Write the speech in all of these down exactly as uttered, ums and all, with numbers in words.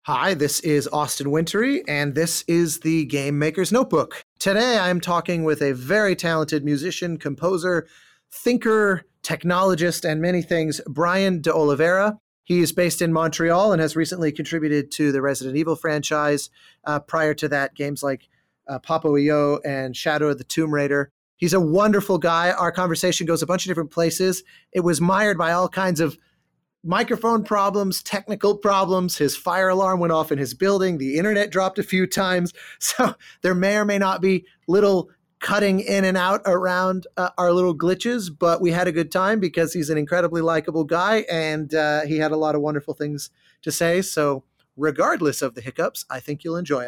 Hi, this is Austin Wintory, and this is the Game Maker's Notebook. Today I'm talking with a very talented musician, composer, thinker, technologist, and many things, Brian De Oliveira. He is based in Montreal and has recently contributed to the Resident Evil franchise. Uh, prior to that, games like uh, Papo-E-O and Shadow of the Tomb Raider. He's a wonderful guy. Our conversation goes a bunch of different places. It was mired by all kinds of microphone problems, technical problems. His fire alarm went off in his building. The internet dropped a few times. So there may or may not be little cutting in and out around uh, our little glitches, but we had a good time because he's an incredibly likable guy and uh, he had a lot of wonderful things to say. So regardless of the hiccups, I think you'll enjoy it.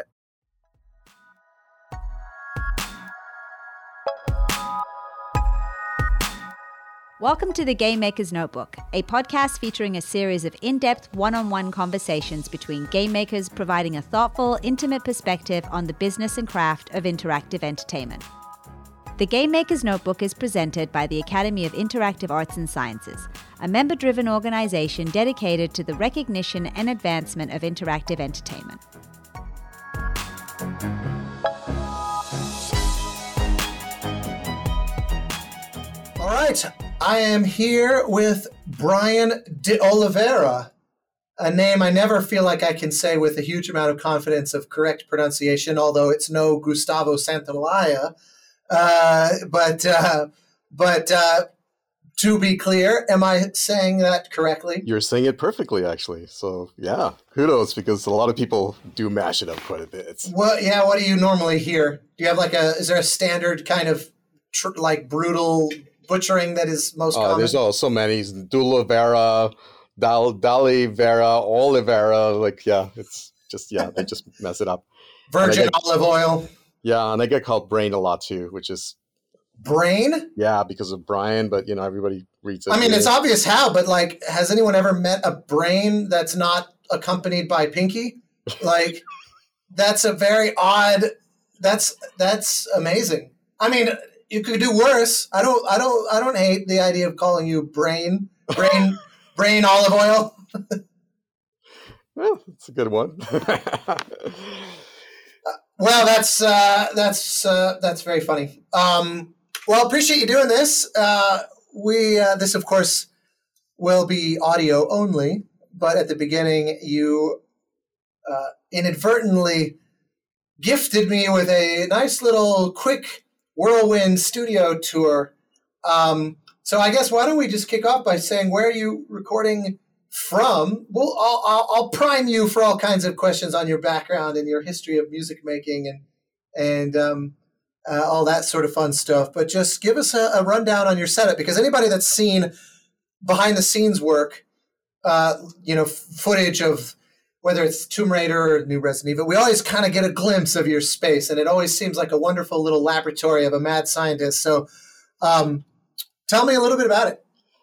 Welcome to the Game Maker's Notebook, a podcast featuring a series of in-depth one-on-one conversations between game makers providing a thoughtful, intimate perspective on the business and craft of interactive entertainment. The Game Maker's Notebook is presented by the Academy of Interactive Arts and Sciences, a member-driven organization dedicated to the recognition and advancement of interactive entertainment. All right. I am here with Brian De Oliveira, a name I never feel like I can say with a huge amount of confidence of correct pronunciation, although it's no Gustavo Santaolalla. Uh, but uh, but uh, to be clear, am I saying that correctly? You're saying it perfectly, actually. So, yeah, kudos, because a lot of people do mash it up quite a bit. Well, yeah, what do you normally hear? Do you have like a, is there a standard kind of tr- like brutal butchering that is most uh, common? There's oh, so many. Dulovera, Dal, Dalivera, Oliveira. Like, yeah, it's just, yeah, they just mess it up. Virgin get, olive oil. Yeah, and I get called Brain a lot, too, which is... Brain? Yeah, because of Brian, but, you know, everybody reads it. I mean, it's obvious how, but, like, has anyone ever met a brain that's not accompanied by Pinky? Like, that's a very odd... That's that's amazing. I mean... You could do worse. I don't. I don't. I don't hate the idea of calling you brain, brain, brain olive oil. Well, it's a good one. uh, well, that's uh, that's uh, that's very funny. Um, well, appreciate you doing this. Uh, we uh, this, of course, will be audio only. But at the beginning, you uh, inadvertently gifted me with a nice little quick whirlwind studio tour. Um, so I guess why don't we just kick off by saying, where are you recording from? Well, I'll, I'll, I'll prime you for all kinds of questions on your background and your history of music making and and um, uh, all that sort of fun stuff. But just give us a, a rundown on your setup, because anybody that's seen behind the scenes work, uh, you know, f- footage of whether it's Tomb Raider or New Resident Evil, we always kind of get a glimpse of your space, and it always seems like a wonderful little laboratory of a mad scientist. So um, tell me a little bit about it.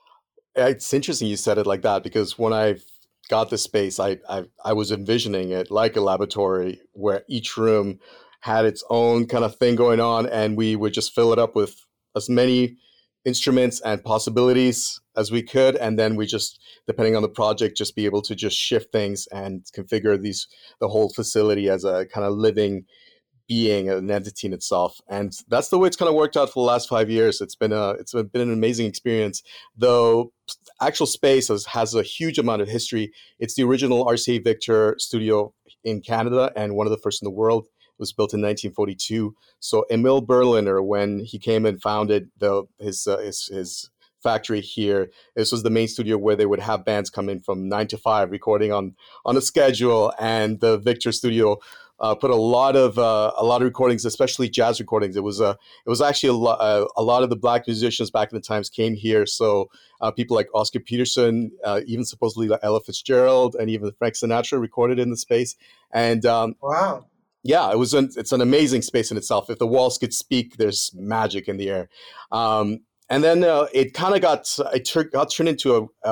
It's interesting you said it like that, because when I got this space, I, I I was envisioning it like a laboratory where each room had its own kind of thing going on, and we would just fill it up with as many instruments and possibilities as we could, and then we just, depending on the project, just be able to just shift things and configure these the whole facility as a kind of living being, an entity in itself. And that's the way it's kind of worked out for the last five years. It's been a it's been an amazing experience. Though actual space has, has a huge amount of history. It's the original R C A Victor studio in Canada and one of the first in the world. It was built in nineteen forty-two. So Emil Berliner, when he came and founded the his uh, his, his factory here, this was the main studio where they would have bands come in from nine to five, recording on on a schedule. And the Victor studio uh, put a lot of uh, a lot of recordings, especially jazz recordings. It was a uh, it was actually a, lo- uh, a lot of the black musicians back in the times came here. So uh, people like Oscar Peterson, uh, even supposedly like Ella Fitzgerald, and even Frank Sinatra recorded in the space. And um, wow. Yeah, it was an, it's an amazing space in itself. If the walls could speak, there's magic in the air. Um, and then uh, it kind of got it tur- got turned into a, a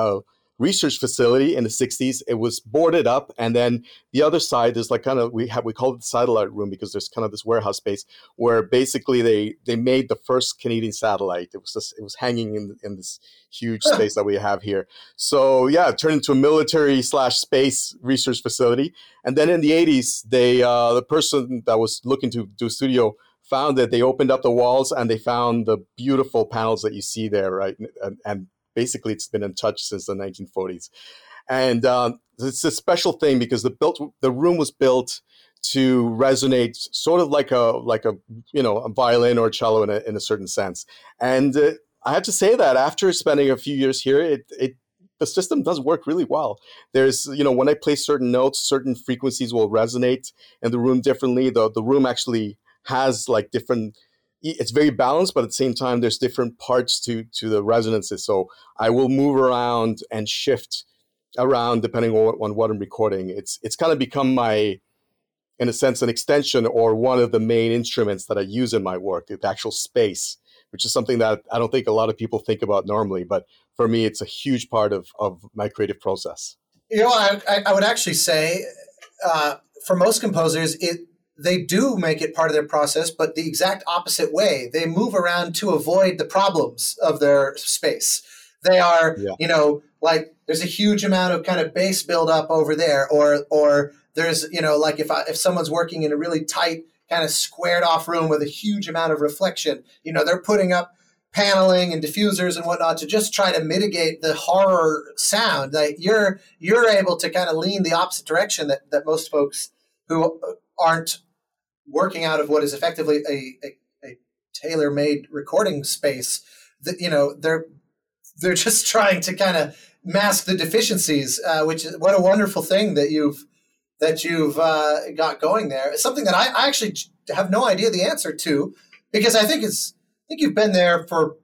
research facility in the sixties. It was boarded up, and then the other side is like kind of we have we call it the satellite room because there's kind of this warehouse space where basically they they made the first Canadian satellite. It was just, it was hanging in in this huge space that we have here. So yeah, it turned into a military slash space research facility. And then in the eighties, they uh, the person that was looking to do a studio found that they opened up the walls and they found the beautiful panels that you see there, right? And, and basically, it's been untouched since the nineteen forties. And um, it's a special thing because the built the room was built to resonate sort of like a like a you know a violin or a cello in a, in a certain sense. And uh, I have to say that after spending a few years here, it it the system does work really well. There's you know when I play certain notes, certain frequencies will resonate in the room differently. The the room actually has like different. It's very balanced, but at the same time, there's different parts to to the resonances. So I will move around and shift around depending on what, on what I'm recording. It's it's kind of become my, in a sense, an extension or one of the main instruments that I use in my work, the actual space, which is something that I don't think a lot of people think about normally. But for me, it's a huge part of, of my creative process. You know, I, I would actually say uh, for most composers, it they do make it part of their process, but the exact opposite way. They move around to avoid the problems of their space. They are, yeah. you know, like there's a huge amount of kind of bass buildup over there, or or there's, you know, like if I, if someone's working in a really tight kind of squared off room with a huge amount of reflection, you know, they're putting up paneling and diffusers and whatnot to just try to mitigate the horror sound. Like you're you're able to kind of lean the opposite direction that that most folks who aren't working out of what is effectively a, a, a tailor-made recording space, that, you know, they're they're just trying to kind of mask the deficiencies, uh, which is what a wonderful thing that you've that you've uh, got going there. It's something that I, I actually have no idea the answer to, because I think it's I think you've been there for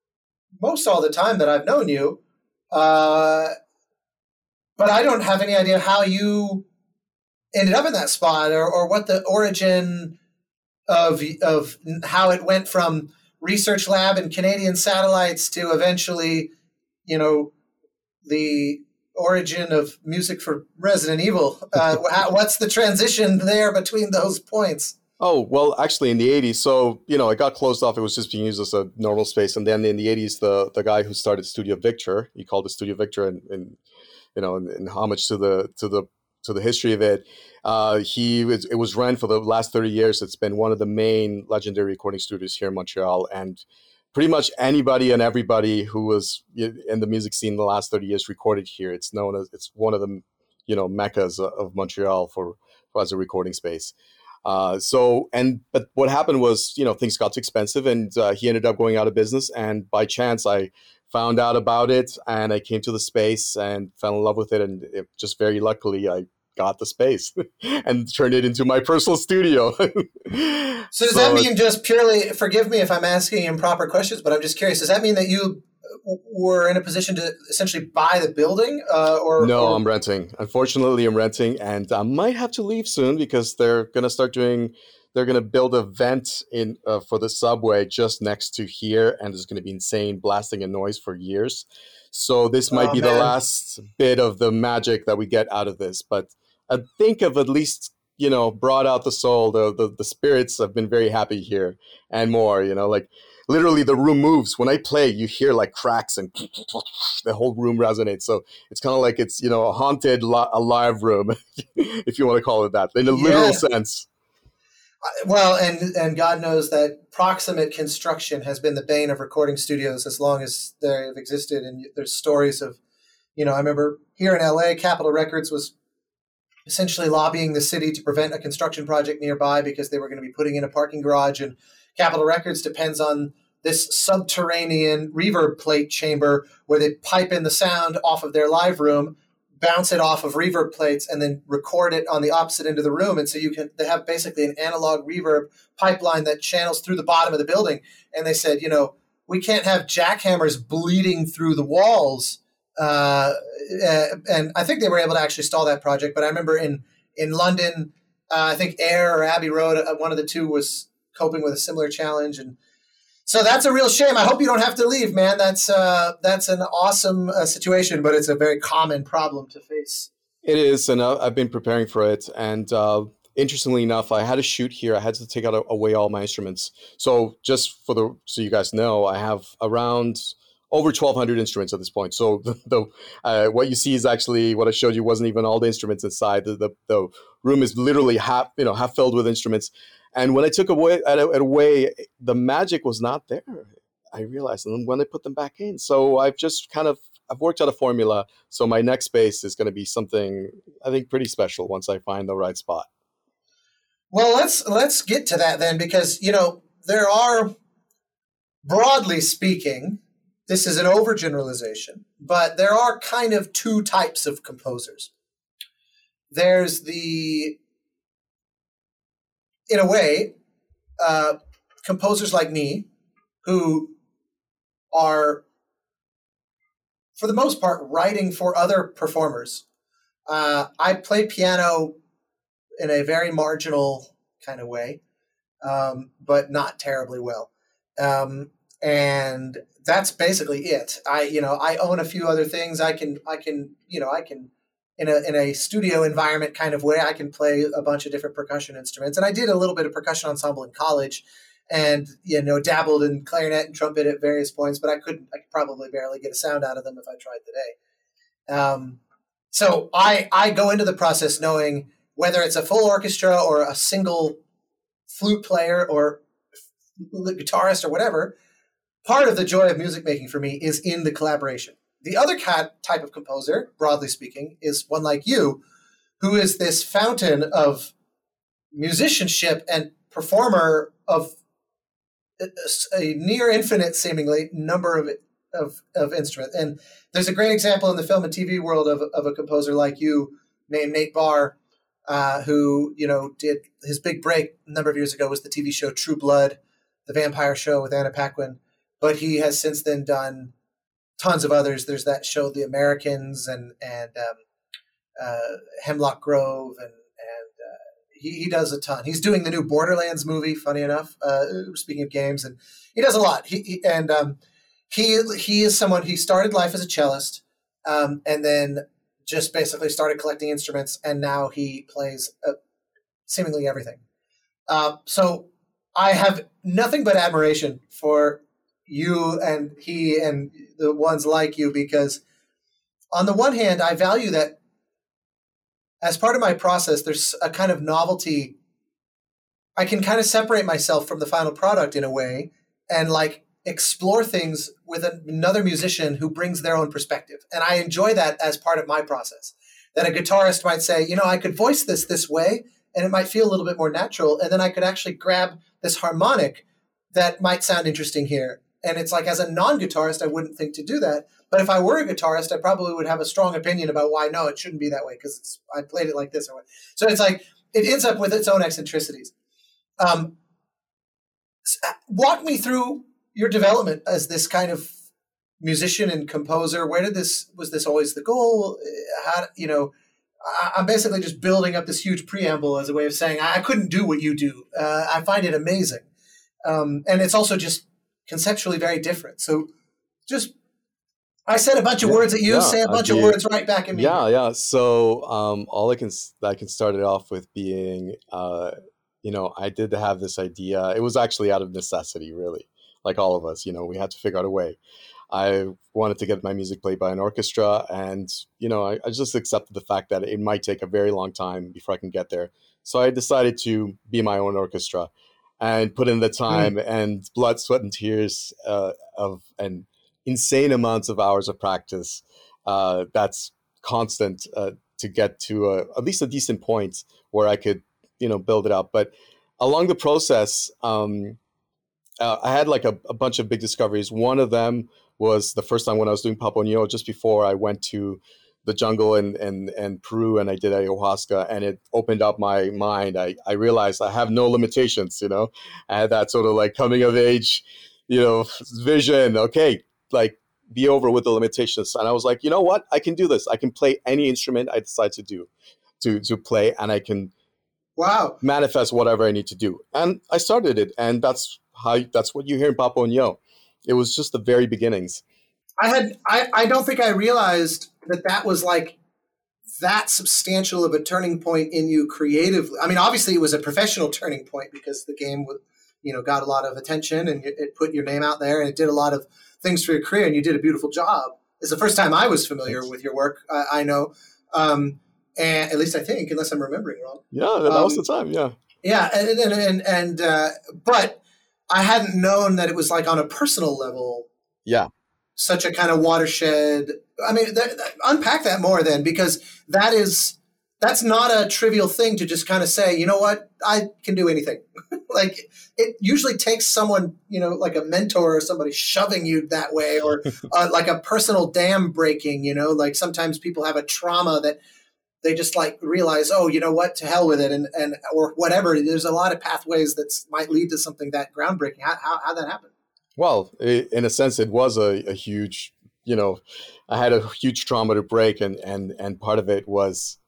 most all the time that I've known you, uh, but I don't have any idea how you ended up in that spot, or, or what the origin of of how it went from research lab and Canadian satellites to eventually, you know, the origin of music for Resident Evil. Uh, how, what's the transition there between those points? Oh, well, actually in the eighties, so, you know, it got closed off. It was just being used as a normal space. And then in the eighties, the the guy who started Studio Victor, he called it Studio Victor, and, and you know, in, in homage to the to the to the history of it. Uh, he was, it was run for the last thirty years. It's been one of the main legendary recording studios here in Montreal, and pretty much anybody and everybody who was in the music scene in the last thirty years recorded here. It's known as, it's one of the, you know, meccas of Montreal for, for as a recording space. Uh, so, and, but what happened was, you know, things got too expensive, and uh, he ended up going out of business. And by chance, I found out about it, and I came to the space and fell in love with it. And it, just very luckily, I got the space and turned it into my personal studio. So does so, that mean just purely, forgive me if I'm asking improper questions, but I'm just curious, does that mean that you were in a position to essentially buy the building? Uh, or No, or... I'm renting. Unfortunately, I'm renting, and I might have to leave soon because they're going to start doing, they're going to build a vent in uh, for the subway just next to here, and there's going to be insane blasting and noise for years. So this might oh, be man. the last bit of the magic that we get out of this. But I think I've at least, you know, brought out the soul. The, the the spirits have been very happy here and more, you know, like literally the room moves. When I play, you hear like cracks and the whole room resonates. So it's kind of like it's, you know, a haunted, li- a live room, if you want to call it that, in a yeah. literal sense. Well, and and God knows that proximate construction has been the bane of recording studios as long as they have existed. And there's stories of, you know, I remember here in L A, Capitol Records was essentially lobbying the city to prevent a construction project nearby because they were going to be putting in a parking garage. And Capitol Records depends on this subterranean reverb plate chamber where they pipe in the sound off of their live room, bounce it off of reverb plates, and then record it on the opposite end of the room. And so you can, they have basically an analog reverb pipeline that channels through the bottom of the building. And they said, you know, we can't have jackhammers bleeding through the walls. Uh, and I think they were able to actually stall that project. But I remember in, in London, uh, I think Air or Abbey Road, uh, one of the two was coping with a similar challenge. And So that's a real shame. I hope you don't have to leave, man. That's uh, that's an awesome uh, situation, but it's a very common problem to face. It is, and I've been preparing for it. And uh, interestingly enough, I had a shoot here. I had to take out away all my instruments. So just for the so you guys know, I have around over twelve hundred instruments at this point. So the, the uh, what you see is actually what I showed you wasn't even all the instruments inside. The the, the room is literally half you know half filled with instruments. And when I took away it away, the magic was not there. I realized, and then when I put them back in, so I've just kind of I've worked out a formula. So my next space is going to be something I think pretty special once I find the right spot. Well, let's let's get to that then, because you know there are, broadly speaking, this is an overgeneralization, but there are kind of two types of composers. There's the in a way, uh, composers like me, who are, for the most part, writing for other performers. Uh, I play piano in a very marginal kind of way, um, but not terribly well. Um, and that's basically it. I, you know, I own a few other things. I can, I can, you know, I can. In a in a studio environment kind of way, I can play a bunch of different percussion instruments. And I did a little bit of percussion ensemble in college and, you know, dabbled in clarinet and trumpet at various points, but I couldn't, I could probably barely get a sound out of them if I tried today. Um, so I, I go into the process knowing whether it's a full orchestra or a single flute player or guitarist or whatever, part of the joy of music making for me is in the collaboration. The other type of composer, broadly speaking, is one like you, who is this fountain of musicianship and performer of a near infinite, seemingly, number of of, of instruments. And there's a great example in the film and T V world of, of a composer like you named Nate Barr, uh, who, you know, did his big break a number of years ago was the T V show True Blood, the vampire show with Anna Paquin. But he has since then done tons of others. There's that show, The Americans, and and um, uh, Hemlock Grove, and and uh, he he does a ton. He's doing the new Borderlands movie. Funny enough, uh, speaking of games, and he does a lot. He, he and um, he he is someone. He started life as a cellist, um, and then just basically started collecting instruments, and now he plays uh, seemingly everything. Uh, so I have nothing but admiration for you and he and the ones like you, because on the one hand, I value that as part of my process, there's a kind of novelty. I can kind of separate myself from the final product in a way and like explore things with another musician who brings their own perspective. And I enjoy that as part of my process, that a guitarist might say, you know, I could voice this this way and it might feel a little bit more natural. And then I could actually grab this harmonic that might sound interesting here. And it's like, as a non-guitarist, I wouldn't think to do that. But if I were a guitarist, I probably would have a strong opinion about why, no, it shouldn't be that way because I played it like this or what. So it's like, it ends up with its own eccentricities. Um, walk me through your development as this kind of musician and composer. Where did this, was this always the goal? How, you know, I, I'm basically just building up this huge preamble as a way of saying, I, I couldn't do what you do. Uh, I find it amazing. Um, and it's also just conceptually very different. So just, I said a bunch of yeah, words at you, yeah, say a bunch be, of words right back at me. Yeah, yeah. So um, all I can, I can start it off with being, uh, you know, I did have this idea. It was actually out of necessity, really. Like all of us, you know, we had to figure out a way. I wanted to get my music played by an orchestra, and, you know, I, I just accepted the fact that it might take a very long time before I can get there. So I decided to be my own orchestra and put in the time mm. and blood, sweat, and tears uh, of and insane amounts of hours of practice. Uh, that's constant uh, to get to a, at least a decent point where I could, you know, build it up. But along the process, um, uh, I had like a, a bunch of big discoveries. One of them was the first time when I was doing Papua New Guinea, just before I went to the jungle in, in, in Peru, and I did ayahuasca, and it opened up my mind. I, I realized I have no limitations, you know. I had that sort of like coming of age, you know, vision. Okay, like be over with the limitations. And I was like, you know what? I can do this. I can play any instrument I decide to do, to to play, and I can wow manifest whatever I need to do. And I started it, and that's how that's what you hear in Papo and Yo. It was just the very beginnings. I had I, I don't think I realized that that was like that substantial of a turning point in you creatively. I mean, obviously it was a professional turning point because the game, you know, got a lot of attention and it put your name out there and it did a lot of things for your career and you did a beautiful job. It's the first time I was familiar Thanks. with your work. Uh, I know, um, and at least I think, unless I'm remembering wrong. Yeah, that um, was the time. Yeah, yeah, and and and, and uh, but I hadn't known that it was like on a personal level. Yeah. Such a kind of watershed. I mean, th- th- unpack that more then, because that is, that's not a trivial thing to just kind of say, you know what, I can do anything. Like it usually takes someone, you know, like a mentor or somebody shoving you that way, or uh, like a personal dam breaking, you know, like sometimes people have a trauma that they just like realize, oh, you know what, to hell with it. And, and, or whatever. There's a lot of pathways that might lead to something that groundbreaking. How, how, how'd that happen? Well, in a sense, it was a, a huge, you know, I had a huge trauma to break, and and and part of it was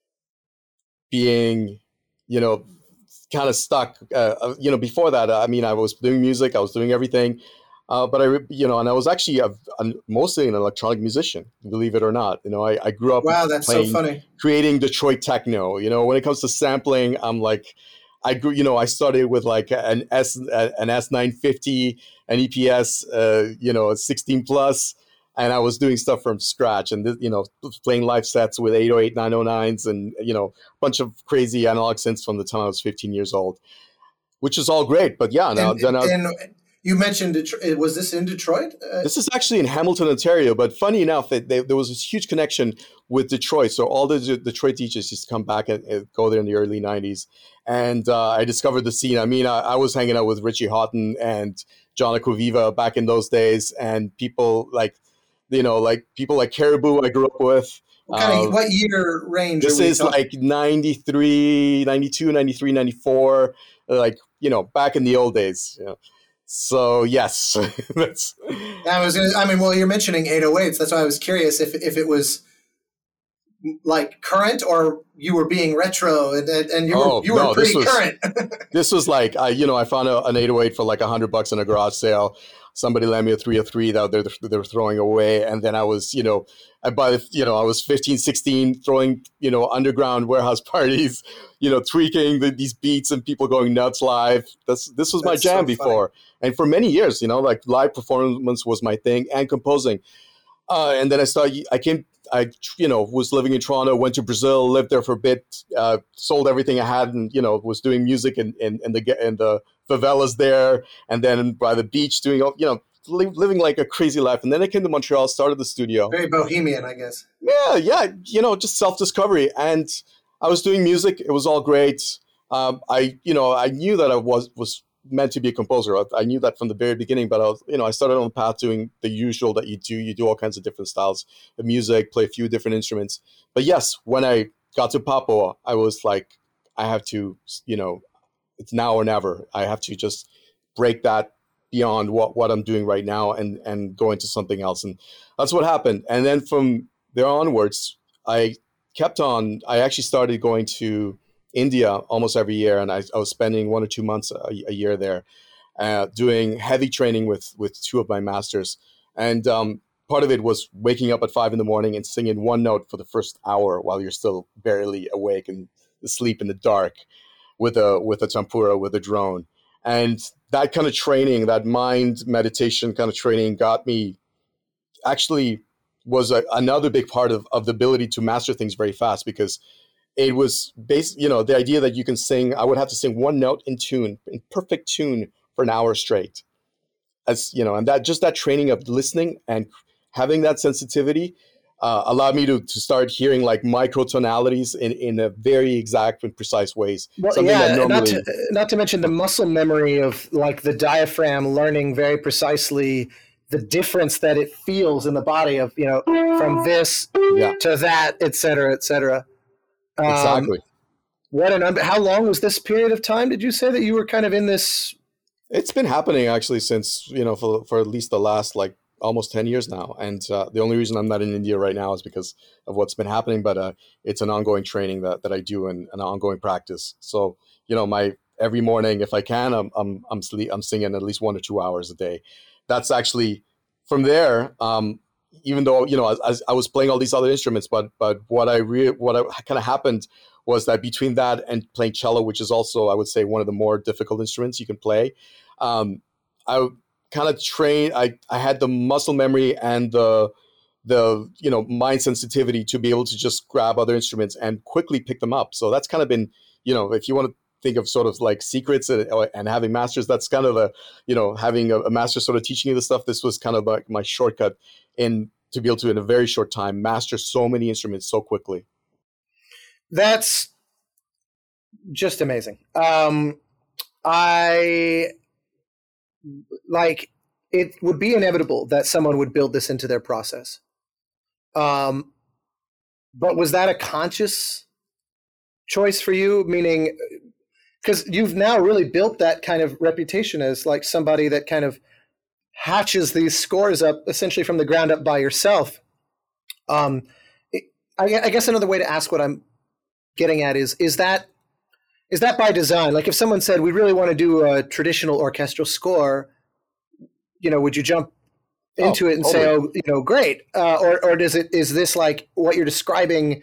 being, you know, kind of stuck. Uh, you know, before that, I mean, I was doing music, I was doing everything, uh, but I, you know, and I was actually a, a, mostly an electronic musician, believe it or not. You know, I, I grew up. Wow, that's playing, so funny. Creating Detroit techno. You know, when it comes to sampling, I'm like. I grew, you know, I started with like an S, an S nine fifty, an E P S, uh, you know, sixteen plus, and I was doing stuff from scratch, and you know, playing live sets with eight oh eight, nine oh nines, and you know, a bunch of crazy analog synths from the time I was fifteen years old, which is all great. But yeah, now and, then I, and you mentioned Detroit. Was this in Detroit? Uh, this is actually in Hamilton, Ontario. But funny enough, it, they, there was this huge connection with Detroit. So all the Detroit D Js used to come back and, and go there in the early nineties. And uh, I discovered the scene. I mean, I, I was hanging out with Richie Houghton and John Acquaviva back in those days. And people like, you know, like people like Caribou I grew up with. What, kind of, uh, what year range? This is talking? like ninety-three, ninety-two, ninety-three, ninety-four, like, you know, back in the old days. You know. So yes, that's. I was. I mean, well, you're mentioning eight oh eights. That's why I was curious if if it was like current or you were being retro, and and you oh, were you were no, pretty this was, current. This was like I, you know, I found a, an eight oh eight for like a hundred bucks in a garage sale. Somebody lent me a three oh three that they're they're throwing away, and then I was, you know, I by you know I was fifteen, sixteen, throwing, you know, underground warehouse parties, you know, tweaking the, these beats and people going nuts live. That's this was That's my jam so before, and for many years, you know, like live performance was my thing, and composing. Uh, and then I started. I came. I you know was living in Toronto, went to Brazil, lived there for a bit, uh, sold everything I had, and you know was doing music in in, in the in the favelas there, and then by the beach doing you know li- living like a crazy life. And then I came to Montreal, started the studio. Very bohemian, I guess. Yeah, yeah, you know, just self discovery, and I was doing music. It was all great. Um, I you know I knew that I was was. meant to be a composer. I, I knew that from the very beginning, but I was, you know, I started on the path doing the usual that you do. You do all kinds of different styles of music, play a few different instruments. But yes, when I got to Papo, I was like, I have to, you know, it's now or never. I have to just break that beyond what, what I'm doing right now and, and go into something else. And that's what happened. And then from there onwards, I kept on, I actually started going to India almost every year, and I, I was spending one or two months a, a year there, uh, doing heavy training with with two of my masters. And um, part of it was waking up at five in the morning and singing one note for the first hour while you're still barely awake and asleep in the dark, with a with a tempura, with a drone. And that kind of training, that mind meditation kind of training, got me actually was a, another big part of of the ability to master things very fast, because it was based, you know, the idea that you can sing, I would have to sing one note in tune, in perfect tune for an hour straight. As you know, and that just that training of listening and having that sensitivity uh, allowed me to, to start hearing like microtonalities in, in a very exact and precise ways. Well, Something yeah, that normally, not to, not to mention the muscle memory of like the diaphragm learning very precisely the difference that it feels in the body of, you know, from this yeah. to that, et cetera, et cetera. Um, exactly. What an un- how long was this period of time? Did you say that you were kind of in this? It's been happening actually since, you know, for for at least the last like almost ten years now. And uh, the only reason I'm not in India right now is because of what's been happening. But uh, it's an ongoing training that, that I do and an ongoing practice. So, you know, my every morning if I can. I'm I'm I'm, sleep, I'm singing at least one or two hours a day. That's actually from there. Um, even though you know I, I was playing all these other instruments, but but what I re- what kind of happened was that between that and playing cello, which is also I would say one of the more difficult instruments you can play, um, I kind of trained. I I had the muscle memory and the the you know mind sensitivity to be able to just grab other instruments and quickly pick them up. So that's kind of been, you know, if you want to think of sort of like secrets and, and having masters, that's kind of a, you know, having a, a master sort of teaching you the stuff. This was kind of like my shortcut in to be able to in a very short time master so many instruments so quickly. That's just amazing. Um, I like it would be inevitable that someone would build this into their process. Um, but was that a conscious choice for you? Meaning, because you've now really built that kind of reputation as like somebody that kind of hatches these scores up essentially from the ground up by yourself. Um, it, I, I guess another way to ask what I'm getting at is, is that, is that by design? Like if someone said, we really want to do a traditional orchestral score, you know, would you jump into oh, it and totally. say, oh, you know, great. Uh, or, or does it, is this like what you're describing?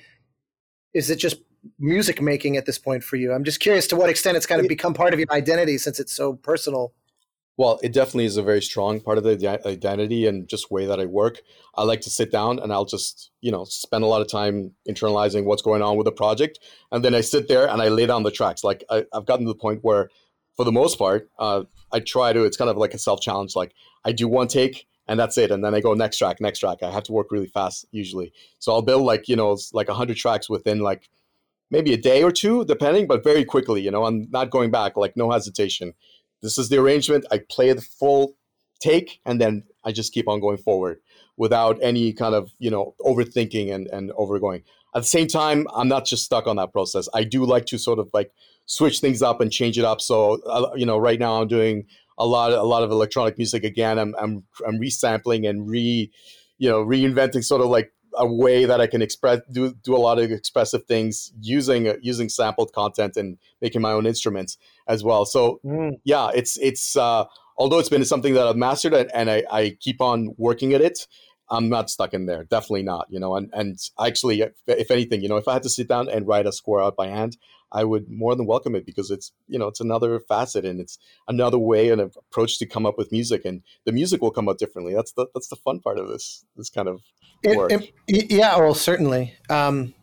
Is it just music making at this point for you? I'm just curious to what extent it's kind of become part of your identity since it's so personal. Well, it definitely is a very strong part of the identity and just way that I work. I like to sit down and I'll just, you know, spend a lot of time internalizing what's going on with the project. And then I sit there and I lay down the tracks. Like I, I've gotten to the point where for the most part, uh, I try to, it's kind of like a self-challenge. Like I do one take and that's it. And then I go next track, next track. I have to work really fast usually. So I'll build like, you know, like a hundred tracks within like maybe a day or two, depending, but very quickly, you know, I'm not going back, like no hesitation. This is the arrangement. I play the full take and then I just keep on going forward without any kind of, you know, overthinking and, and overgoing. At the same time, I'm not just stuck on that process. I do like to sort of like switch things up and change it up. So, uh, you know, right now I'm doing a lot, a lot of electronic music again. I'm, I'm, I'm resampling and re, you know, reinventing sort of like a way that I can express, do, do a lot of expressive things using, uh, using sampled content and making my own instruments as well. So mm. yeah, it's, it's, uh, although it's been something that I've mastered and, and I, I keep on working at it, I'm not stuck in there. Definitely not, you know, and, and actually, if, if anything, you know, if I had to sit down and write a score out by hand, I would more than welcome it because it's, you know, it's another facet and it's another way and approach to come up with music, and the music will come out differently. That's the, that's the fun part of this, this kind of work. It, it, yeah, well, certainly. Um,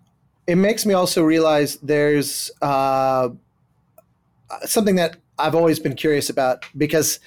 it makes me also realize there's uh, something that I've always been curious about, because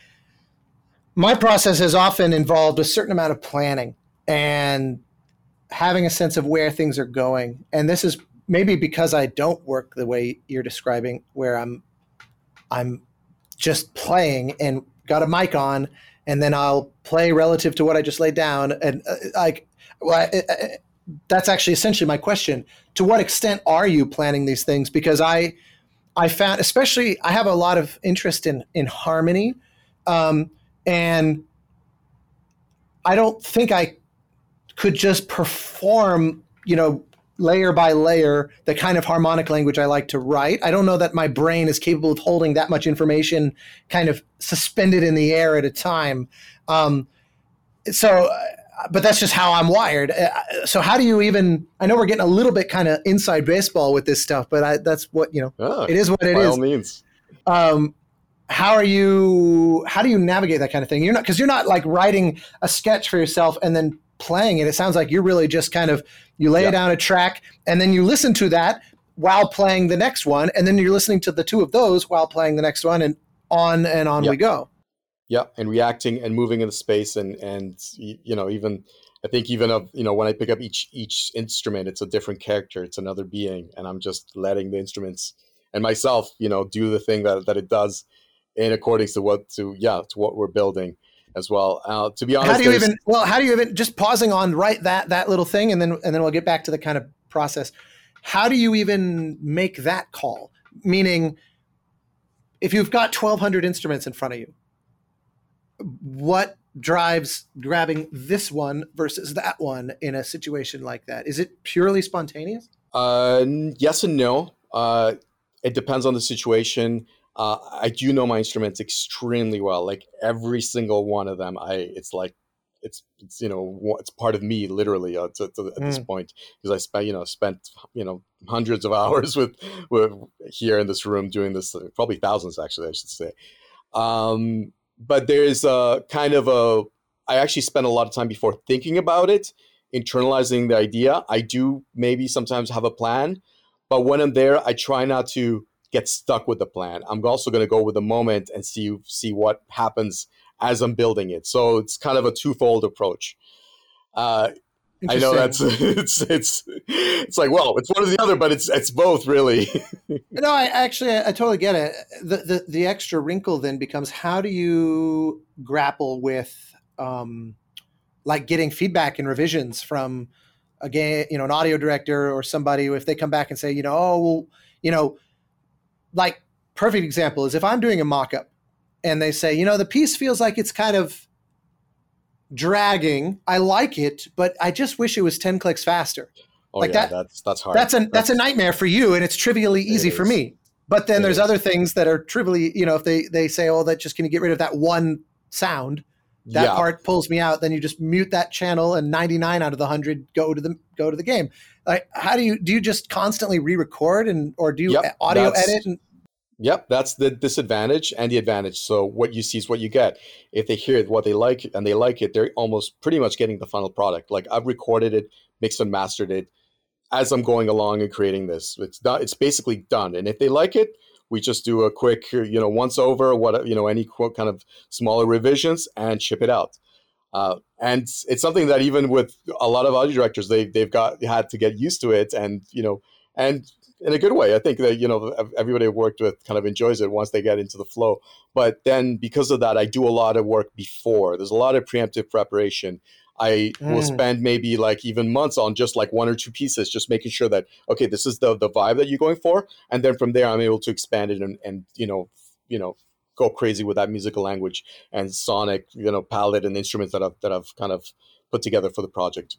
my process has often involved a certain amount of planning and having a sense of where things are going. And this is maybe because I don't work the way you're describing, where I'm, I'm just playing and got a mic on, and then I'll play relative to what I just laid down. And uh, like, well, I, I, that's actually essentially my question. To what extent are you planning these things? Because I, I found, especially, I have a lot of interest in, in harmony. Um, and I don't think I could just perform, you know, layer by layer, the kind of harmonic language I like to write. I don't know that my brain is capable of holding that much information kind of suspended in the air at a time. Um, so, but that's just how I'm wired. So how do you even, I know we're getting a little bit kind of inside baseball with this stuff, but I, that's what, you know, oh, it is what it by is. By all means. Um, how are you, how do you navigate that kind of thing? You're not, cause you're not like writing a sketch for yourself and then playing it. It sounds like you're really just kind of, you lay yeah. down a track and then you listen to that while playing the next one. And then you're listening to the two of those while playing the next one, and on and on yeah. we go. Yeah. And reacting and moving in the space. And, and, you know, even, I think even of, you know, when I pick up each, each instrument, it's a different character. It's another being. And I'm just letting the instruments and myself, you know, do the thing that, that it does in accordance to what, to, yeah, to what we're building as well. Uh, to be honest, how do you even, well, how do you even, just pausing on right that, that little thing, and then, and then we'll get back to the kind of process. How do you even make that call? Meaning, if you've got twelve hundred instruments in front of you, what drives grabbing this one versus that one in a situation like that? Is it purely spontaneous? Uh, yes and no. Uh, it depends on the situation. Uh, I do know my instruments extremely well. Like every single one of them, I it's like it's it's you know it's part of me literally uh, to, to, at mm. this point, because I spent you know spent you know hundreds of hours with with here in this room doing this, probably thousands actually I should say. Um, but there's a kind of a I actually spend a lot of time before thinking about it, internalizing the idea. I do maybe sometimes have a plan, but when I'm there, I try not to get stuck with the plan. I'm also going to go with the moment and see see what happens as I'm building it. So it's kind of a twofold approach. Uh, I know that's it's it's it's like, well, it's one or the other, but it's it's both really. No, I actually I, I totally get it. The, the the extra wrinkle then becomes, how do you grapple with um, like getting feedback and revisions from a game, you know, an audio director or somebody, if they come back and say, you know, oh, well, you know. Like, perfect example is if I'm doing a mock-up and they say, you know, the piece feels like it's kind of dragging. I like it, but I just wish it was ten clicks faster. Oh, like yeah, that, that's that's hard. That's a that's, that's a nightmare for you, and it's trivially easy for me. But then it there's is. other things that are trivially, you know, if they they say, oh, that just going to get rid of that one sound, that yeah. part pulls me out. Then you just mute that channel, and ninety-nine out of the one hundred go to the go to the game. Like, how do you do? You just constantly re-record, and or do you yep, audio edit? And, Yep, that's the disadvantage and the advantage. So what you see is what you get. If they hear what they like and they like it, they're almost pretty much getting the final product. Like, I've recorded it, mixed and mastered it as I'm going along and creating this. It's done. It's basically done. And if they like it, we just do a quick, you know, once over, what you know, any kind of smaller revisions and ship it out. Uh, and it's something that even with a lot of audio directors, they they've got had to get used to it, and you know, and. in a good way. I think that, you know, everybody I've worked with kind of enjoys it once they get into the flow. But then because of that, I do a lot of work before. There's a lot of preemptive preparation. I mm. will spend maybe like even months on just like one or two pieces, just making sure that, okay, this is the the vibe that you're going for. And then from there, I'm able to expand it and, and you know, you know, go crazy with that musical language and sonic, you know, palette and instruments that I've, that I've kind of put together for the project.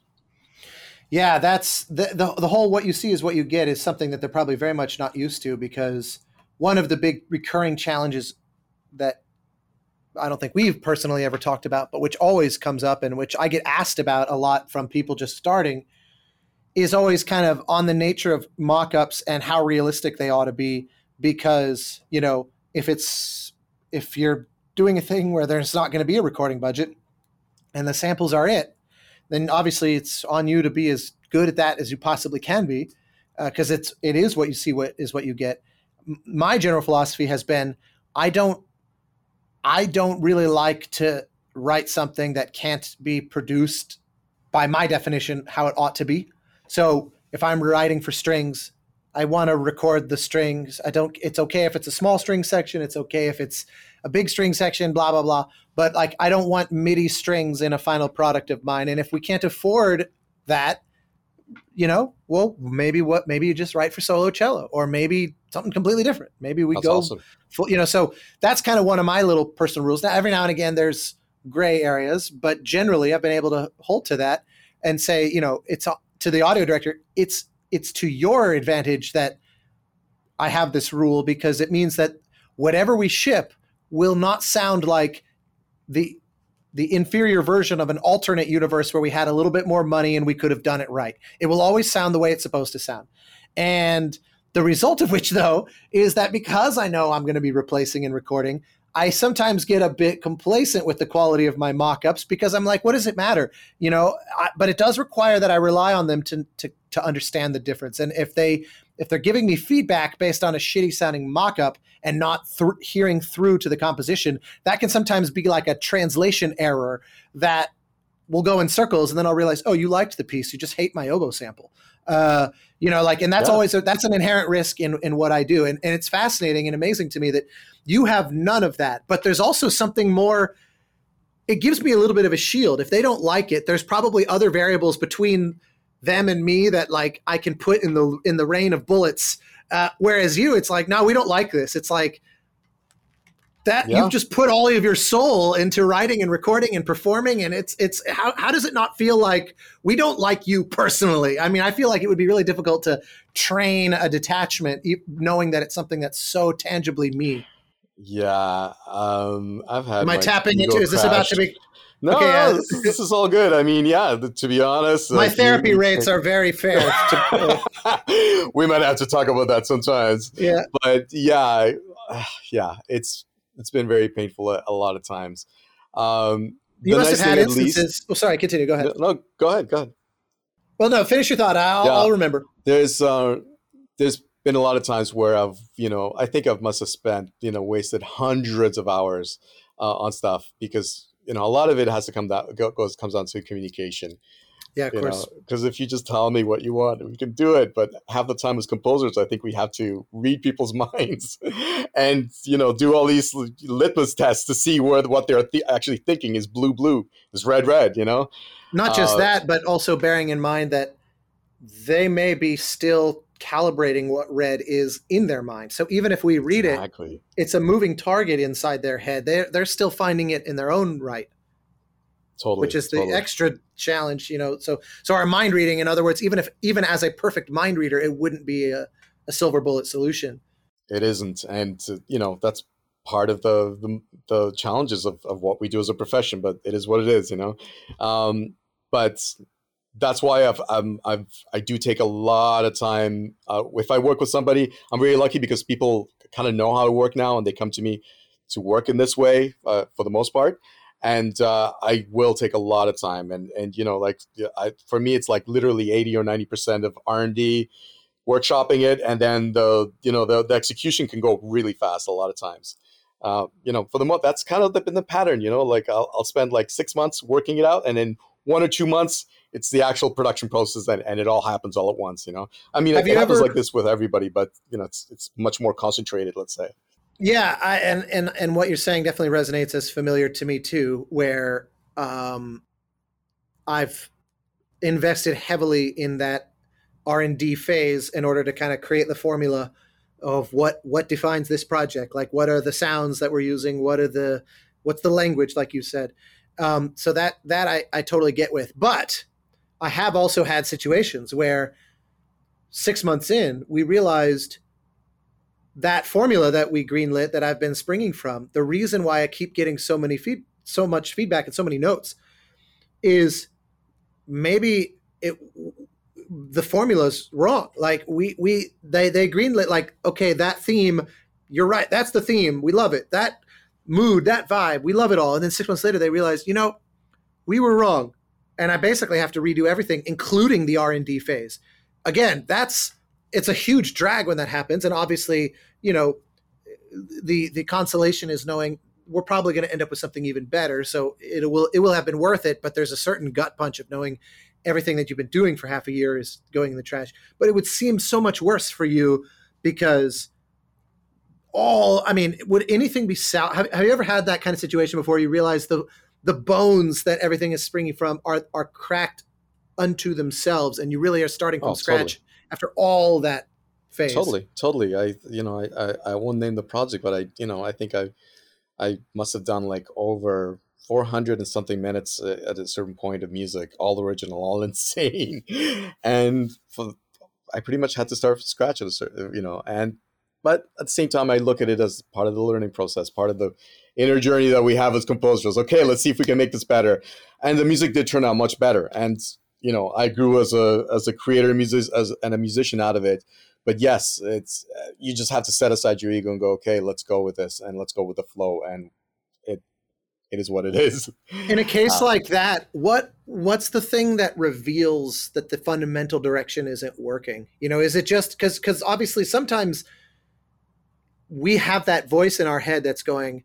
Yeah, that's the, the the whole what you see is what you get is something that they're probably very much not used to, because one of the big recurring challenges that I don't think we've personally ever talked about, but which always comes up and which I get asked about a lot from people just starting, is always kind of on the nature of mock-ups and how realistic they ought to be. Because, you know, if it's if you're doing a thing where there's not going to be a recording budget and the samples are it, then obviously it's on you to be as good at that as you possibly can be, because uh, it's it is what you see, what is what you get. M- my general philosophy has been, I don't I don't really like to write something that can't be produced by my definition how it ought to be. So if I'm writing for strings, I want to record the strings. I don't. It's okay if it's a small string section. It's okay if it's a big string section. Blah blah blah. But like, I don't want MIDI strings in a final product of mine. And if we can't afford that, you know, well, maybe what maybe you just write for solo cello, or maybe something completely different. Maybe we that's go, awesome. full, you know. So that's kind of one of my little personal rules. Now, every now and again, there's gray areas, but generally, I've been able to hold to that and say, you know, it's to the audio director, it's. It's to your advantage that I have this rule, because it means that whatever we ship will not sound like the the inferior version of an alternate universe where we had a little bit more money and we could have done it right. It will always sound the way it's supposed to sound. And the result of which, though, is that because I know I'm going to be replacing and recording, I sometimes get a bit complacent with the quality of my mock-ups, because I'm like, what does it matter? You know, I, but it does require that I rely on them to, to, to understand the difference. And if they, if they're giving me feedback based on a shitty sounding mock-up and not th- hearing through to the composition, that can sometimes be like a translation error that will go in circles. And then I'll realize, oh, you liked the piece. You just hate my oboe sample. Uh, you know, like, and that's yeah. always, a, that's an inherent risk in, in what I do. And, and it's fascinating and amazing to me that you have none of that, but there's also something more. It gives me a little bit of a shield. If they don't like it, there's probably other variables between them and me that like I can put in the, in the rain of bullets. Uh, whereas you, it's like, no, we don't like this. It's like, that Yeah. you've just put all of your soul into writing and recording and performing, and it's it's how how does it not feel like we don't like you personally? I mean, I feel like it would be really difficult to train a detachment e- knowing that it's something that's so tangibly me. Yeah, um, I've had. Am I my tapping ego into? Is this about to crashed. be? No, Okay, no, uh, this, is, this is all good. I mean, yeah. th- To be honest, My like, you- therapy you rates think- are very fair. To, we might have to talk about that sometimes. yeah. But yeah, I- yeah, it's it's been very painful a, a lot of times. Um, You the must nice have had thing, at least- instances. Oh, sorry, continue. Go ahead. No, no, go ahead, go ahead. Well, no, finish your thought. I'll, Yeah. I'll remember. There's uh, there's been a lot of times where I've, you know, I think I must have spent, you know, wasted hundreds of hours uh, on stuff because, you know, a lot of it has to come down go- goes comes down to communication. Yeah, of You course. know, because if you just tell me what you want, we can do it. But half the time as composers, I think we have to read people's minds and, you know, do all these litmus tests to see where what they're th- actually thinking is blue, blue, is red, red, you know? Not just uh, that, but also bearing in mind that they may be still calibrating what red is in their mind. So even if we read it, Exactly. it's a moving target inside their head. They're, they're still finding it in their own right, Totally. which is the totally. extra challenge, you know. So so our mind reading, in other words, even if even as a perfect mind reader, it wouldn't be a, a silver bullet solution. It isn't. And, uh, you know, that's part of the, the, the challenges of, of what we do as a profession, but it is what it is, you know? Um, but that's why I've, I'm, I've, I do take a lot of time. Uh, if I work with somebody, I'm really lucky because people kind of know how to work now and they come to me to work in this way uh, for the most part. And uh, I will take a lot of time. And, and you know, like I, for me, it's like literally eighty or ninety percent of R and D, workshopping it, and then the you know the, the execution can go really fast a lot of times. Uh, you know, for the month, that's kind of been the pattern. You know, like I'll, I'll spend like six months working it out, and then one or two months, it's the actual production process, and, and it all happens all at once. You know, I mean, Have it, you it happens ever- like this with everybody, but you know, it's it's much more concentrated. Let's say. Yeah, I, and and and what you're saying definitely resonates as familiar to me too. Where um, I've invested heavily in that R and D phase in order to kind of create the formula of what what defines this project. Like, what are the sounds that we're using? What are the what's the language, like you said? Um, so that that I, I totally get with. But I have also had situations where six months in, we realized that formula that we greenlit that I've been springing from, the reason why I keep getting so many feed, so much feedback and so many notes is maybe it, the formula's wrong. Like we, we, they, they greenlit like, okay, that theme, you're right. That's the theme. We love it. That mood, that vibe, we love it all. And then six months later, they realized, you know, we were wrong. And I basically have to redo everything, including the R and D phase. Again, that's, it's a huge drag when that happens. And obviously, you know, the the consolation is knowing we're probably going to end up with something even better. So it will it will have been worth it. But there's a certain gut punch of knowing everything that you've been doing for half a year is going in the trash. But it would seem so much worse for you because all, I mean, would anything be sal- have, have you ever had that kind of situation before? You realize the the bones that everything is springing from are are cracked unto themselves, and you really are starting from Oh, scratch totally. after all that phase. Totally, totally. I, you know, I, I, I won't name the project, but I, you know, I think I, I must have done like over four hundred and something minutes uh, at a certain point of music, all original, all insane, and for, I pretty much had to start from scratch at a certain, you know, and but at the same time, I look at it as part of the learning process, part of the inner journey that we have as composers. Okay, let's see if we can make this better, and the music did turn out much better, and you know, I grew as a as a creator, music, as and a musician out of it. But yes, it's uh, you just have to set aside your ego and go, okay, let's go with this, and let's go with the flow, and it it is what it is. In a case Uh, like that, what what's the thing that reveals that the fundamental direction isn't working? You know, is it just because because obviously sometimes we have that voice in our head that's going,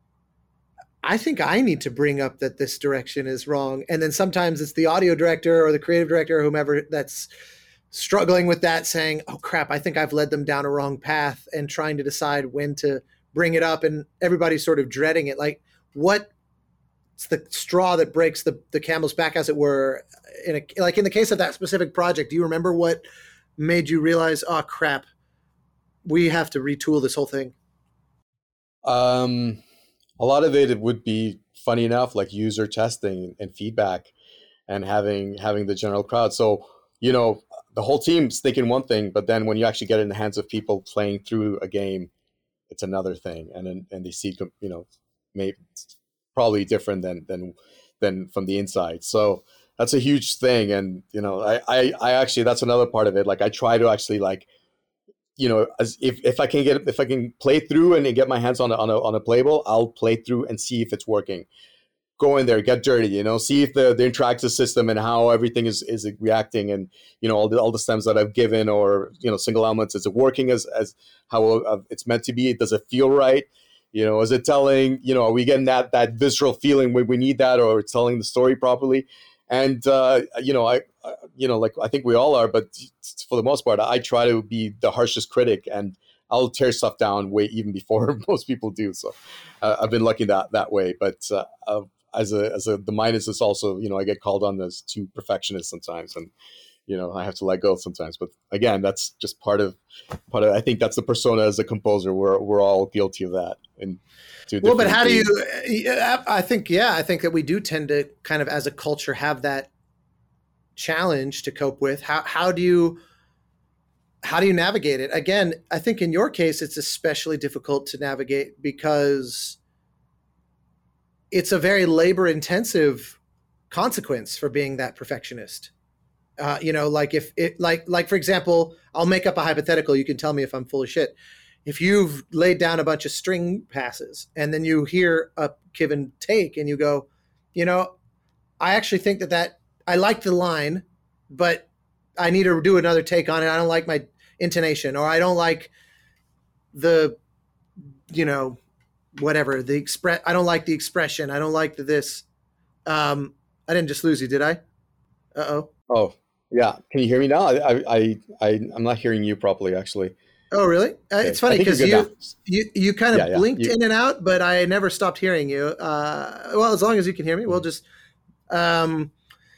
I think I need to bring up that this direction is wrong. And then sometimes it's the audio director or the creative director or whomever that's struggling with that saying, oh crap, I think I've led them down a wrong path, and trying to decide when to bring it up, and everybody's sort of dreading it. Like what's the straw that breaks the, the camel's back, as it were, in a, like in the case of that specific project, do you remember what made you realize, oh crap, we have to retool this whole thing? Um, A lot of it would be, funny enough, like user testing and feedback, and having having the general crowd. So, you know, the whole team's thinking one thing, but then when you actually get it in the hands of people playing through a game, it's another thing, and and, and they see, you know, maybe probably different than than than from the inside. So that's a huge thing, and you know, I I, I actually, that's another part of it. Like I try to actually, like, you know, as if, if I can get if I can play through and get my hands on a, on a on a playable, I'll play through and see if it's working. Go in there, get dirty, you know, see if the, the interactive system and how everything is, is reacting, and you know, all the all the stems that I've given, or you know, single elements, is it working as as how uh, it's meant to be? Does it feel right? You know, is it telling? You know, are we getting that that visceral feeling when we need that, or it's telling the story properly? And uh, you know, I, uh, you know, like I think we all are, but for the most part, I try to be the harshest critic, and I'll tear stuff down way even before most people do. So uh, I've been lucky that that way. But uh, uh, as a as a the minus is also, you know, I get called on as too perfectionist sometimes, and you know, I have to let go sometimes. But again, that's just part of part of. I think that's the persona as a composer. We're we're all guilty of that. And well, but how do you? I think yeah, I think that we do tend to kind of, as a culture, have that challenge to cope with. How how do you how do you navigate it? Again, I think in your case, it's especially difficult to navigate because it's a very labor-intensive consequence for being that perfectionist. Uh, you know, like if it, like, like for example, I'll make up a hypothetical. You can tell me if I'm full of shit. If you've laid down a bunch of string passes and then you hear a give and take and you go, you know, I actually think that that I like the line, but I need to do another take on it. I don't like my intonation, or I don't like the, you know, whatever the express. I don't like the expression. I don't like the this. Um, I didn't just lose you, did I? Uh oh. Oh. Yeah, can you hear me now? I, I, I, I'm not hearing you properly, actually. Oh, really? Uh, okay. It's funny because you, you, you kind of yeah, yeah. blinked you... in and out, but I never stopped hearing you. Uh, well, as long as you can hear me, we'll just. Um,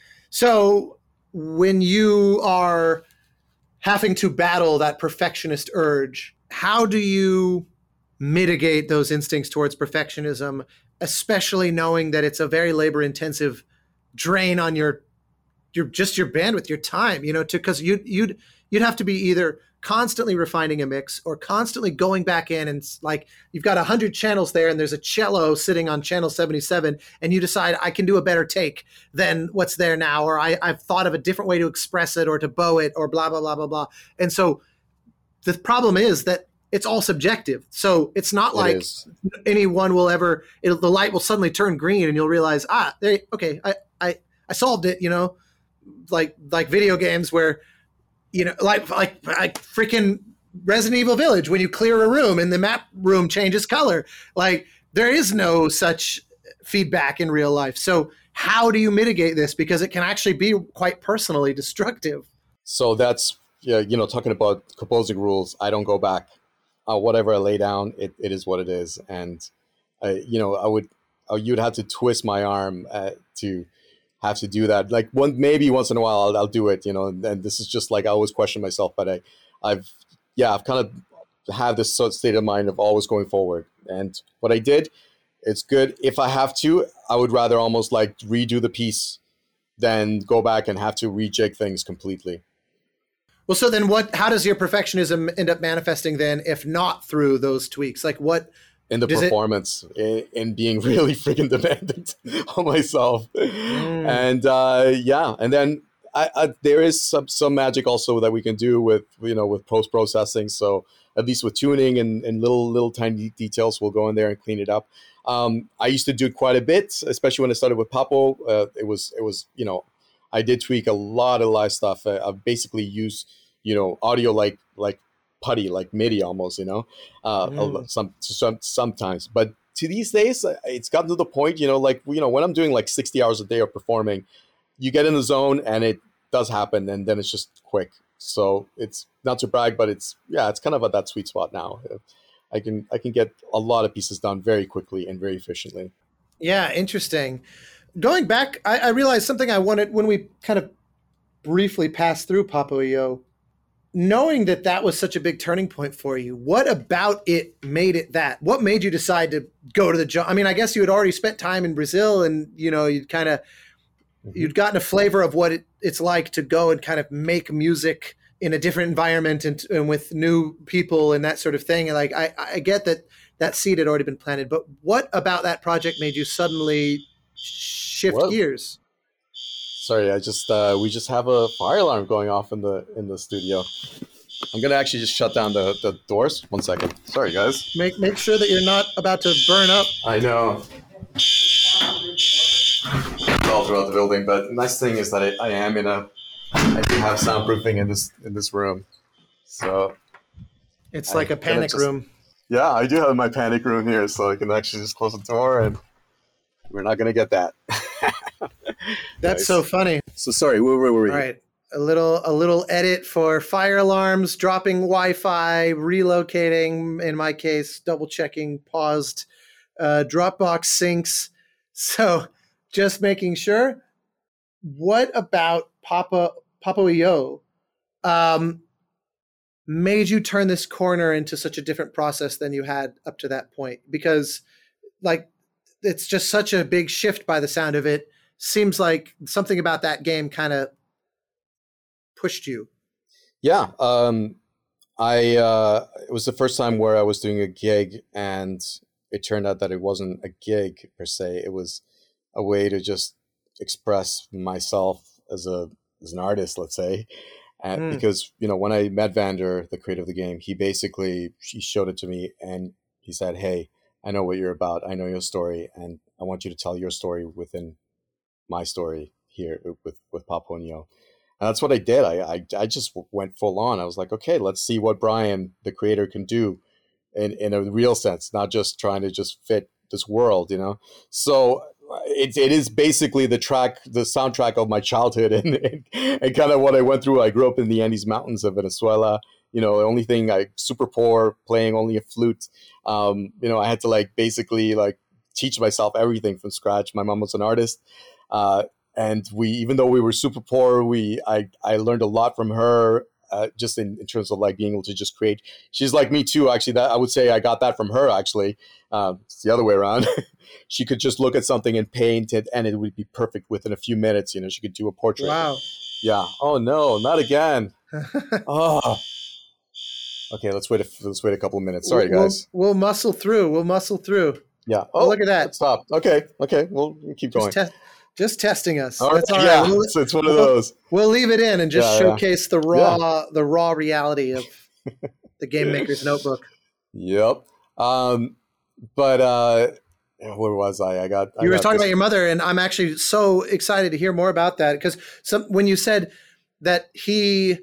so when you are having to battle that perfectionist urge, how do you mitigate those instincts towards perfectionism, especially knowing that it's a very labor-intensive drain on your your just your bandwidth, your time, you know, to because you'd you'd you'd have to be either constantly refining a mix or constantly going back in and like you've got a hundred channels there and there's a cello sitting on channel seventy-seven and you decide I can do a better take than what's there now, or I, I've thought of a different way to express it or to bow it or blah, blah, blah, blah, blah. And so the problem is that it's all subjective. So it's not like it anyone will ever, it'll, the light will suddenly turn green and you'll realize, ah, there, okay, I, I, I solved it, you know, like, like video games where, you know, like, like, like freaking Resident Evil Village, when you clear a room and the map room changes color, like there is no such feedback in real life. So how do you mitigate this? Because it can actually be quite personally destructive. So that's, yeah, you know, talking about composing rules, I don't go back. Uh, whatever I lay down, it, it is what it is. And, uh, you know, I would, uh, you'd have to twist my arm uh, to have to do that. Like one, maybe once in a while I'll, I'll do it, you know, and, and this is just like, I always question myself, but I, I've, yeah, I've kind of have this sort of state of mind of always going forward. And what I did, it's good. If I have to, I would rather almost like redo the piece than go back and have to rejig things completely. Well, so then what, how does your perfectionism end up manifesting then, if not through those tweaks? Like what? In the performance, it... in, in being really freaking dependent on myself. Mm. And uh, yeah, and then I, I, there is some, some magic also that we can do with, you know, with post-processing. So at least with tuning and, and little, little tiny details, we'll go in there and clean it up. Um, I used to do it quite a bit, especially when I started with Papo. Uh, it was, it was, you know, I did tweak a lot of live stuff. I, I've basically used, you know, audio like like putty, like MIDI almost, you know, uh, mm. some, some sometimes. But to these days, it's gotten to the point, you know, like, you know, when I'm doing like sixty hours a day of performing, you get in the zone and it does happen, and then it's just quick. So it's not to brag, but it's, yeah, it's kind of at that sweet spot now. I can I can get a lot of pieces done very quickly and very efficiently. Yeah, interesting. Going back, I, I realized something I wanted when we kind of briefly passed through Papo dot io. knowing that that was such a big turning point for you, what about it made it that? What made you decide to go to the job? I mean, I guess you had already spent time in Brazil, and you know, you'd kind of mm-hmm. you'd gotten a flavor of what it, it's like to go and kind of make music in a different environment and, and with new people and that sort of thing. And like, I, I get that that seed had already been planted, but what about that project made you suddenly shift what? gears? Sorry, I just uh, we just have a fire alarm going off in the in the studio. I'm gonna actually just shut down the, the doors. One second. Sorry, guys. Make make sure that you're not about to burn up. I know. All throughout the building, but the nice thing is that I, I am in a. I do have soundproofing in this in this room, so it's like I, a panic just, room. Yeah, I do have my panic room here, so I can actually just close the door, and we're not gonna get that. That's nice. So funny. So sorry, where were we? All right, a little a little edit for fire alarms, dropping Wi-Fi, relocating. In my case, double checking, paused, uh, Dropbox syncs. So just making sure. What about Papa Papo.io um, made you turn this corner into such a different process than you had up to that point? Because like it's just such a big shift by the sound of it. Seems like something about that game kind of pushed you. Yeah. Um, I uh, it was the first time where I was doing a gig, and it turned out that it wasn't a gig per se. It was a way to just express myself as a as an artist, let's say, and mm. because you know when I met Vander, the creator of the game, he basically he showed it to me and he said, "Hey, I know what you're about. I know your story, and I want you to tell your story within my story here with with Papo.io." And that's what I did. I, I I just went full on. I was like, okay, let's see what Brian, the creator, can do in in a real sense, not just trying to just fit this world, you know. So. It, it is basically the track, the soundtrack of my childhood and, and, and kind of what I went through. I grew up in the Andes Mountains of Venezuela. You know, the only thing I super poor, playing only a flute. Um, you know, I had to like basically like teach myself everything from scratch. My mom was an artist. Uh, and we, even though we were super poor, we, I, I learned a lot from her. Uh, just in, in terms of like being able to just create. She's like me too, actually. That I would say I got that from her, actually. Um, it's the other way around. She could just look at something and paint it, and it would be perfect within a few minutes. You know, she could do a portrait. Wow. Yeah. Oh no, not again. Oh. Okay, let's wait. A, let's wait a couple of minutes. Sorry, we'll, guys. We'll, we'll muscle through. We'll muscle through. Yeah. Oh, oh look at that. Stop. Okay. Okay. We'll keep going. Just, te- just testing us. All That's right. all Yeah. right. We'll, so it's one of we'll, those. We'll leave it in and just yeah, showcase yeah. the raw, yeah. the raw reality of the Game Maker's Notebook. Yep. Um, but uh, where was I? I got. I you were got talking this. about your mother, and I'm actually so excited to hear more about that because some when you said that he,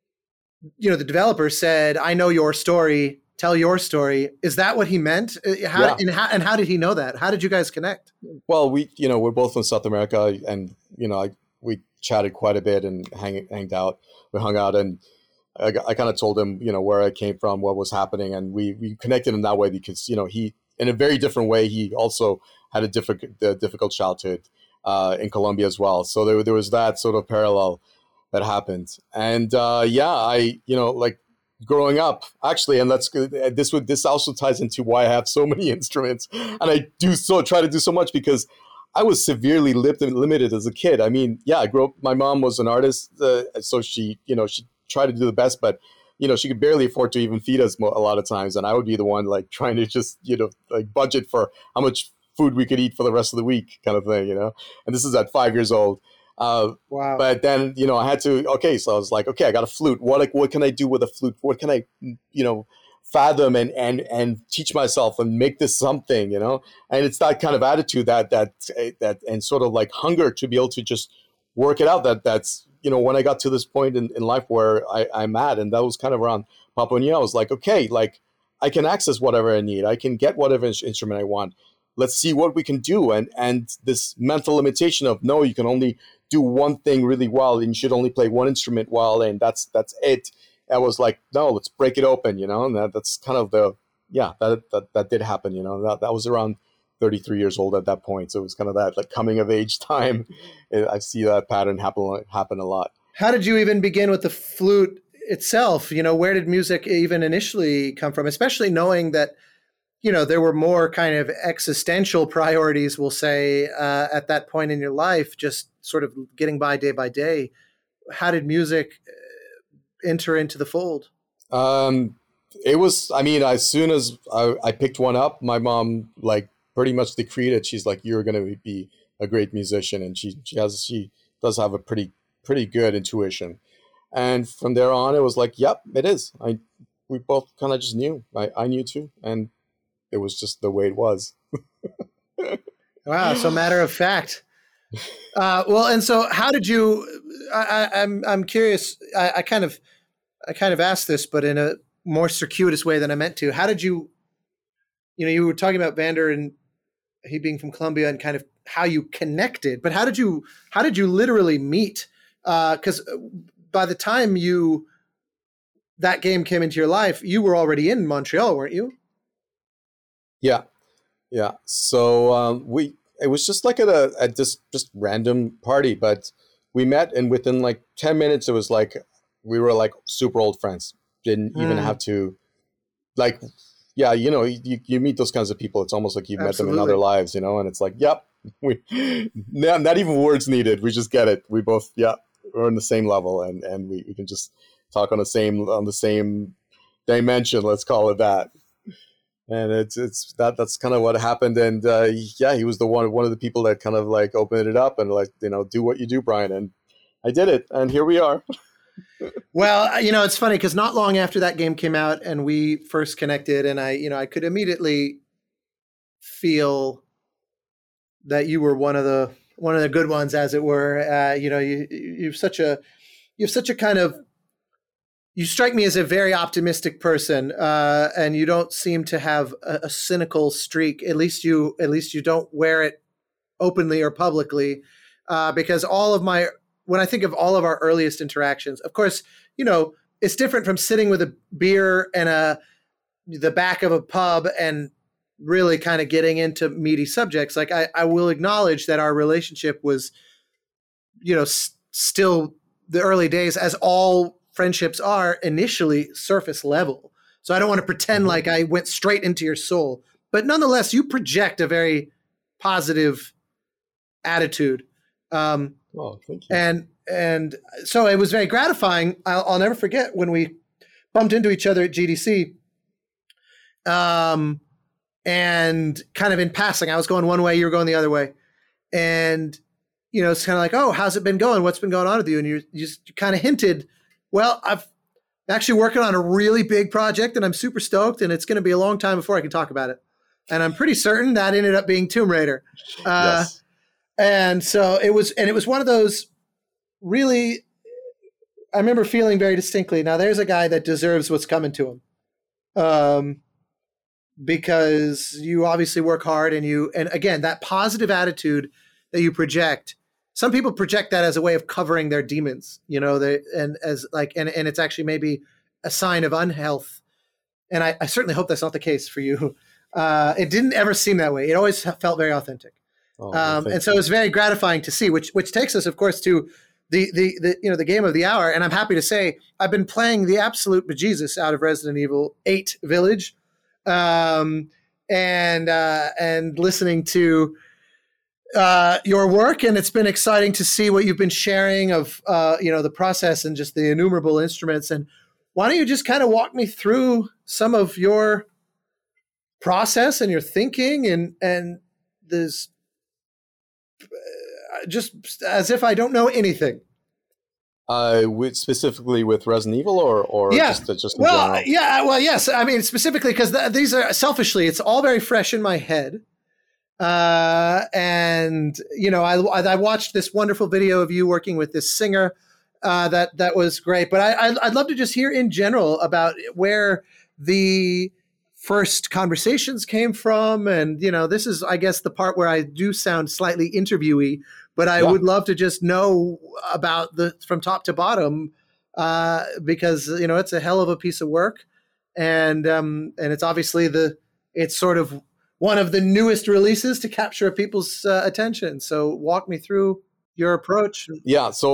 you know, the developer said, "I know your story. Tell your story." Is that what he meant? How, yeah. and, how, and how did he know that? How did you guys connect? Well, we, you know, we're both from South America, and you know, I, we chatted quite a bit and hang, hanged out. We hung out, and I, I kind of told him, you know, where I came from, what was happening, and we we connected in that way because you know he, in a very different way, he also had a difficult uh, difficult childhood uh, in Colombia as well. So there there was that sort of parallel that happened, and uh, yeah, I, you know, like. Growing up, actually, and that's this would this also ties into why I have so many instruments, and I do so try to do so much because I was severely limited as a kid. I mean, yeah, I grew up. My mom was an artist, uh, so she, you know, she tried to do the best, but you know, she could barely afford to even feed us a lot of times, and I would be the one like trying to just, you know, like budget for how much food we could eat for the rest of the week, kind of thing, you know. And this is at five years old. Uh, wow. But then, you know, I had to, okay, so I was like, okay, I got a flute. What, like, what can I do with a flute? What can I, you know, fathom and, and, and teach myself and make this something, you know? And it's that kind of attitude that, that, that, and sort of like hunger to be able to just work it out. That that's, you know, when I got to this point in, in life where I, I'm at, and that was kind of around Papo.io, I was like, okay, like I can access whatever I need. I can get whatever instrument I want. Let's see what we can do. And, and this mental limitation of, no, you can only do one thing really well and you should only play one instrument well and that's that's it. I was like, no, let's break it open, you know. And that, that's kind of the yeah that, that that did happen, you know. That that was around thirty-three years old at that point, so it was kind of that like coming of age time. I see that pattern happen happen a lot. How did you even begin with the flute? itself, you know, where did music even initially come from? Especially knowing that, you know, there were more kind of existential priorities, we'll say, uh, at that point in your life, just sort of getting by day by day. How did music enter into the fold? Um, it was, I mean, as soon as I, I picked one up, my mom like pretty much decreed it. She's like, you're going to be a great musician. And she, she has, she does have a pretty, pretty good intuition. And from there on, it was like, yep, it is. I, we both kind of just knew. I, I knew too. And it was just the way it was. Wow. So matter of fact. Uh, well, and so how did you, I, I, I'm, I'm curious, I, I kind of, I kind of asked this, but in a more circuitous way than I meant to. How did you, you know, you were talking about Vander and he being from Colombia and kind of how you connected, but how did you, how did you literally meet? Uh, 'cause by the time you, that game came into your life, you were already in Montreal, weren't you? Yeah. Yeah. So, um, we, it was just like at a, at this just random party, but we met and within like ten minutes, it was like, we were like super old friends. Didn't mm. even have to like, yeah, you know, you, you meet those kinds of people. It's almost like you've Absolutely. met them in other lives, you know, and it's like, yep, we, not, not even words needed. We just get it. We both, yeah, we're on the same level and, and we, we can just talk on the same, on the same dimension. Let's call it that. And it's, it's that, that's kind of what happened. And, uh, yeah, he was the one, one of the people that kind of like opened it up and like, you know, do what you do, Brian. And I did it. And here we are. Well, you know, it's funny because not long after that game came out and we first connected and I, you know, I could immediately feel that you were one of the, one of the good ones, as it were. Uh, you know, you, you've such a, you have such a kind of, you strike me as a very optimistic person, uh, and you don't seem to have a, a cynical streak. At least you, at least you don't wear it openly or publicly, uh, because all of my, when I think of all of our earliest interactions, of course, you know, it's different from sitting with a beer and a, the back of a pub and really kind of getting into meaty subjects. Like I, I will acknowledge that our relationship was, you know, s- still the early days, as all friendships are, initially surface level. So I don't want to pretend mm-hmm. like I went straight into your soul, but nonetheless, you project a very positive attitude. Um, Oh, thank you. And and so it was very gratifying. I'll, I'll never forget when we bumped into each other at G D C. Um, and kind of in passing, I was going one way, you were going the other way, and you know, it's kind of like, oh, how's it been going? What's been going on with you? And you, you just kind of hinted, well, I've actually working on a really big project, and I'm super stoked, and it's going to be a long time before I can talk about it. And I'm pretty certain that ended up being Tomb Raider. Uh, yes. And so it was, and it was one of those really, I remember feeling very distinctly, now there's a guy that deserves what's coming to him. Um, because you obviously work hard and you, and again, that positive attitude that you project, some people project that as a way of covering their demons, you know, they, and as like, and, and it's actually maybe a sign of unhealth. And I, I certainly hope that's not the case for you. Uh, it didn't ever seem that way. It always felt very authentic. Oh, um, and so it was very gratifying to see, which which takes us, of course, to the, the the you know the game of the hour. And I'm happy to say I've been playing the absolute bejesus out of Resident Evil eight Village, um, and uh, and listening to uh, your work, and it's been exciting to see what you've been sharing of uh, you know the process and just the innumerable instruments. And why don't you just kind of walk me through some of your process and your thinking and and this. Just as if I don't know anything. Uh, with specifically with Resident Evil, or or yeah. just just in well, general? yeah, well, yes. I mean, specifically because th- these are selfishly, it's all very fresh in my head. Uh, and you know, I I watched this wonderful video of you working with this singer. Uh, that that was great. But I I'd love to just hear in general about where the first conversations came from, and you know, this is, I guess, the part where I do sound slightly interviewee, but I yeah. would love to just know about the from top to bottom, uh, because you know it's a hell of a piece of work, and um, and it's obviously the it's sort of one of the newest releases to capture people's uh, attention. So walk me through your approach. Yeah. So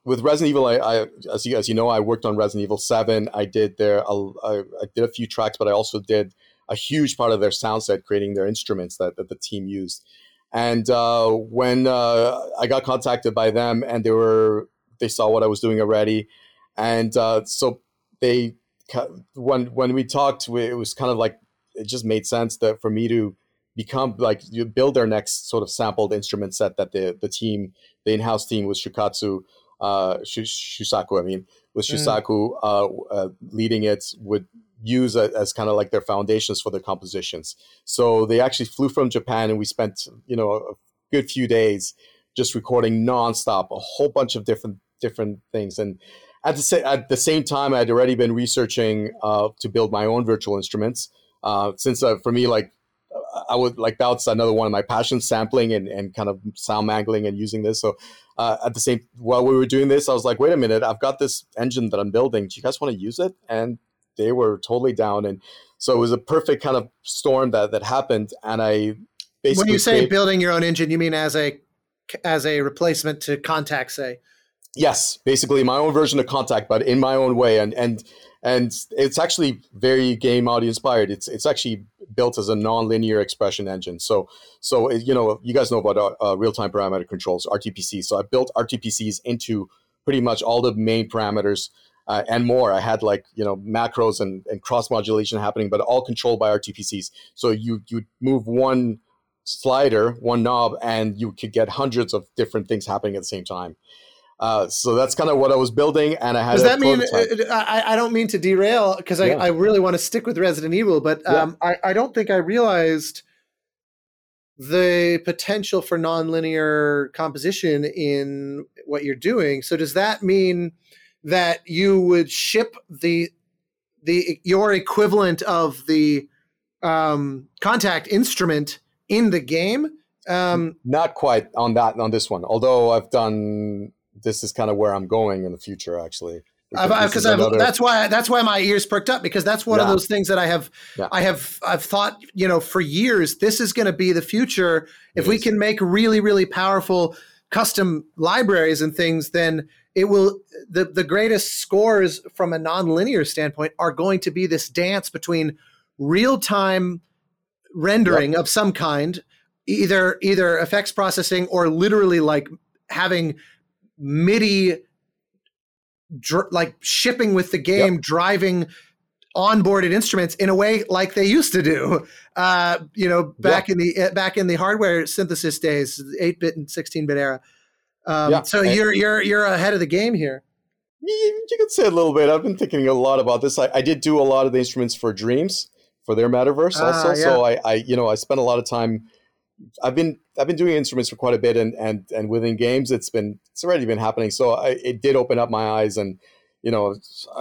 with Resident Evil, I, I as you as you know, I worked on Resident Evil seven. I did their I, I did a few tracks, but I also did a huge part of their sound set, creating their instruments that, that the team used. And uh, when uh, I got contacted by them, and they were they saw what I was doing already, and uh, so they when when we talked, it was kind of like it just made sense that for me to become like you build their next sort of sampled instrument set that the the team, the in-house team with Shukatsu, uh, Shusaku, I mean, with Shusaku mm. uh, uh, leading it, would use a, as kind of like their foundations for their compositions. So they actually flew from Japan, and we spent, you know, a good few days just recording nonstop, a whole bunch of different different things. And at the, sa- at the same time, I'd already been researching uh, to build my own virtual instruments. Uh, since uh, for me, like, I would like that's another one of my passions, sampling and, and kind of sound mangling and using this. So uh, at the same, while we were doing this, I was like, wait a minute, I've got this engine that I'm building. Do you guys want to use it? And they were totally down. And so it was a perfect kind of storm that, that happened. And I basically— When you say create, building your own engine, you mean as a, as a replacement to Contact, say? Yes, basically my own version of Contact, but in my own way. And, and, and it's actually very game audio inspired. It's, it's actually built as a non-linear expression engine. So, so you know, you guys know about uh, real-time parameter controls, R T P Cs. So I built R T P Cs into pretty much all the main parameters uh, and more. I had like, you know, macros and, and cross-modulation happening, but all controlled by R T P Cs. So you you move one slider, one knob, and you could get hundreds of different things happening at the same time. Uh, so that's kind of what I was building, and I had. Does that mean? prototype. I, I don't mean to derail, because I, yeah. I really want to stick with Resident Evil, but um, yeah. I, I don't think I realized the potential for nonlinear composition in what you're doing. So does that mean that you would ship the the your equivalent of the um, Contact instrument in the game? Um, Not quite on that on this one, although I've done. This is kind of where I'm going in the future, actually. Because another... that's why that's why my ears perked up, because that's one yeah. of those things that I have yeah. I have I've thought, you know, for years, this is going to be the future. If it we is. can make really really powerful custom libraries and things, then it will the the greatest scores from a nonlinear standpoint are going to be this dance between real-time rendering yep. of some kind, either either effects processing or literally like having MIDI dr- like shipping with the game, yep. driving onboarded instruments in a way like they used to do, uh, you know, back yep. in the back in the hardware synthesis days, eight bit and sixteen bit era. Um, yeah. So and you're you're you're ahead of the game here. You, you could say a little bit. I've been thinking a lot about this. I, I did do a lot of the instruments for Dreams, for their Metaverse also. Uh, yeah. So I, I you know I spent a lot of time. I've been I've been doing instruments for quite a bit, and and and within games, it's been it's already been happening. So I, it did open up my eyes, and you know,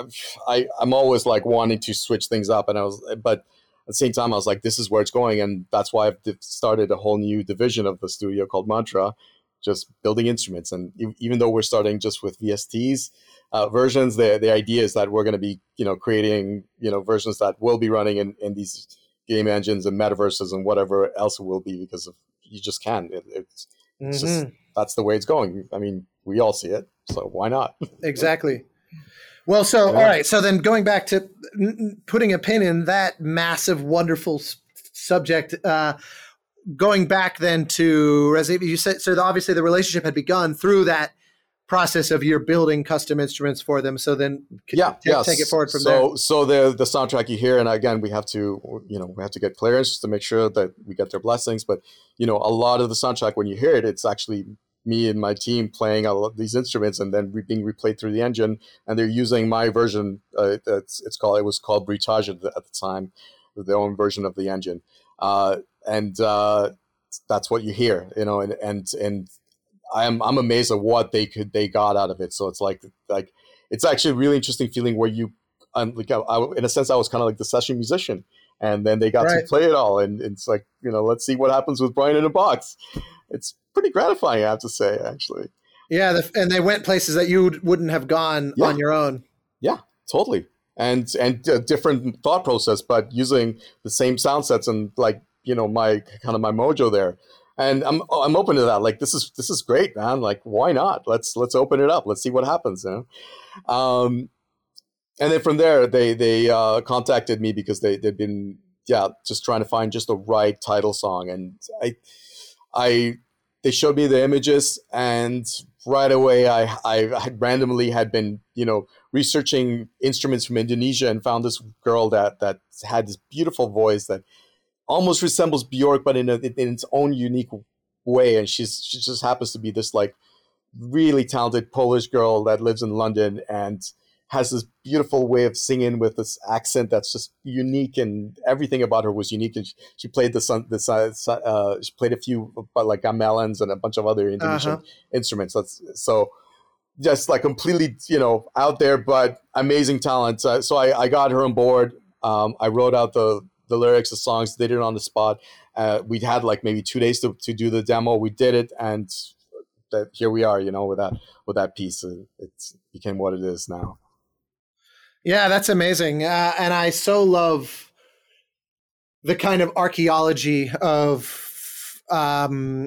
I I'm always like wanting to switch things up, and I was, but at the same time, I was like, this is where it's going, and that's why I've started a whole new division of the studio called Mantra, just building instruments. And even though we're starting just with V S Ts uh, versions, the the idea is that we're going to be you know creating you know versions that will be running in in these game engines and metaverses and whatever else it will be, because of, you just can. It, it's it's mm-hmm. just, that's the way it's going. I mean, we all see it, so why not? Exactly. Well, so, yeah. all right. So then going back to putting a pin in that massive, wonderful s- subject, uh, going back then to Resident Evil, you said, so obviously the relationship had begun through that process of you're building custom instruments for them. So then yeah, t- yes. take it forward from so, there. So the the soundtrack you hear, and again, we have to, you know, we have to get clearance to make sure that we get their blessings. But, you know, a lot of the soundtrack, when you hear it, it's actually me and my team playing all of these instruments and then re- being replayed through the engine. And they're using my version. Uh, it's, it's called, it was called Bruitage at the, at the time, their own version of the engine. Uh, and uh, that's what you hear, you know, and, and, and, I'm I'm amazed at what they could they got out of it. So it's like like it's actually a really interesting feeling where you, um, like I, I, in a sense, I was kind of like the session musician, and then they got right. to play it all, and it's like, you know, let's see what happens with Brian in a Box. It's pretty gratifying, I have to say, actually. Yeah, the, and they went places that you wouldn't have gone yeah. on your own. Yeah, totally, and and a different thought process, but using the same sound sets and like you know my kind of my mojo there. And I'm I'm open to that. Like this is this is great, man. Like why not? Let's let's open it up. Let's see what happens. You know? Um, and then from there, they they uh, contacted me because they they've been yeah just trying to find just the right title song, and I I they showed me the images, and right away I I had randomly had been you know researching instruments from Indonesia and found this girl that that had this beautiful voice that almost resembles Bjork, but in, a, in its own unique way. And she's she just happens to be this like really talented Polish girl that lives in London and has this beautiful way of singing with this accent that's just unique, and everything about her was unique. And she, she played the sun, the uh, she played a few like gamelans and a bunch of other Indonesian uh-huh. instruments. That's so just like completely you know out there, but amazing talent. Uh, so I, I got her on board. Um, I wrote out the the lyrics, the songs, did it on the spot. Uh, we had like maybe two days to, to do the demo. We did it, and that here we are, you know, with that with that piece. It became what it is now. Yeah, that's amazing. Uh, and I so love the kind of archaeology of um,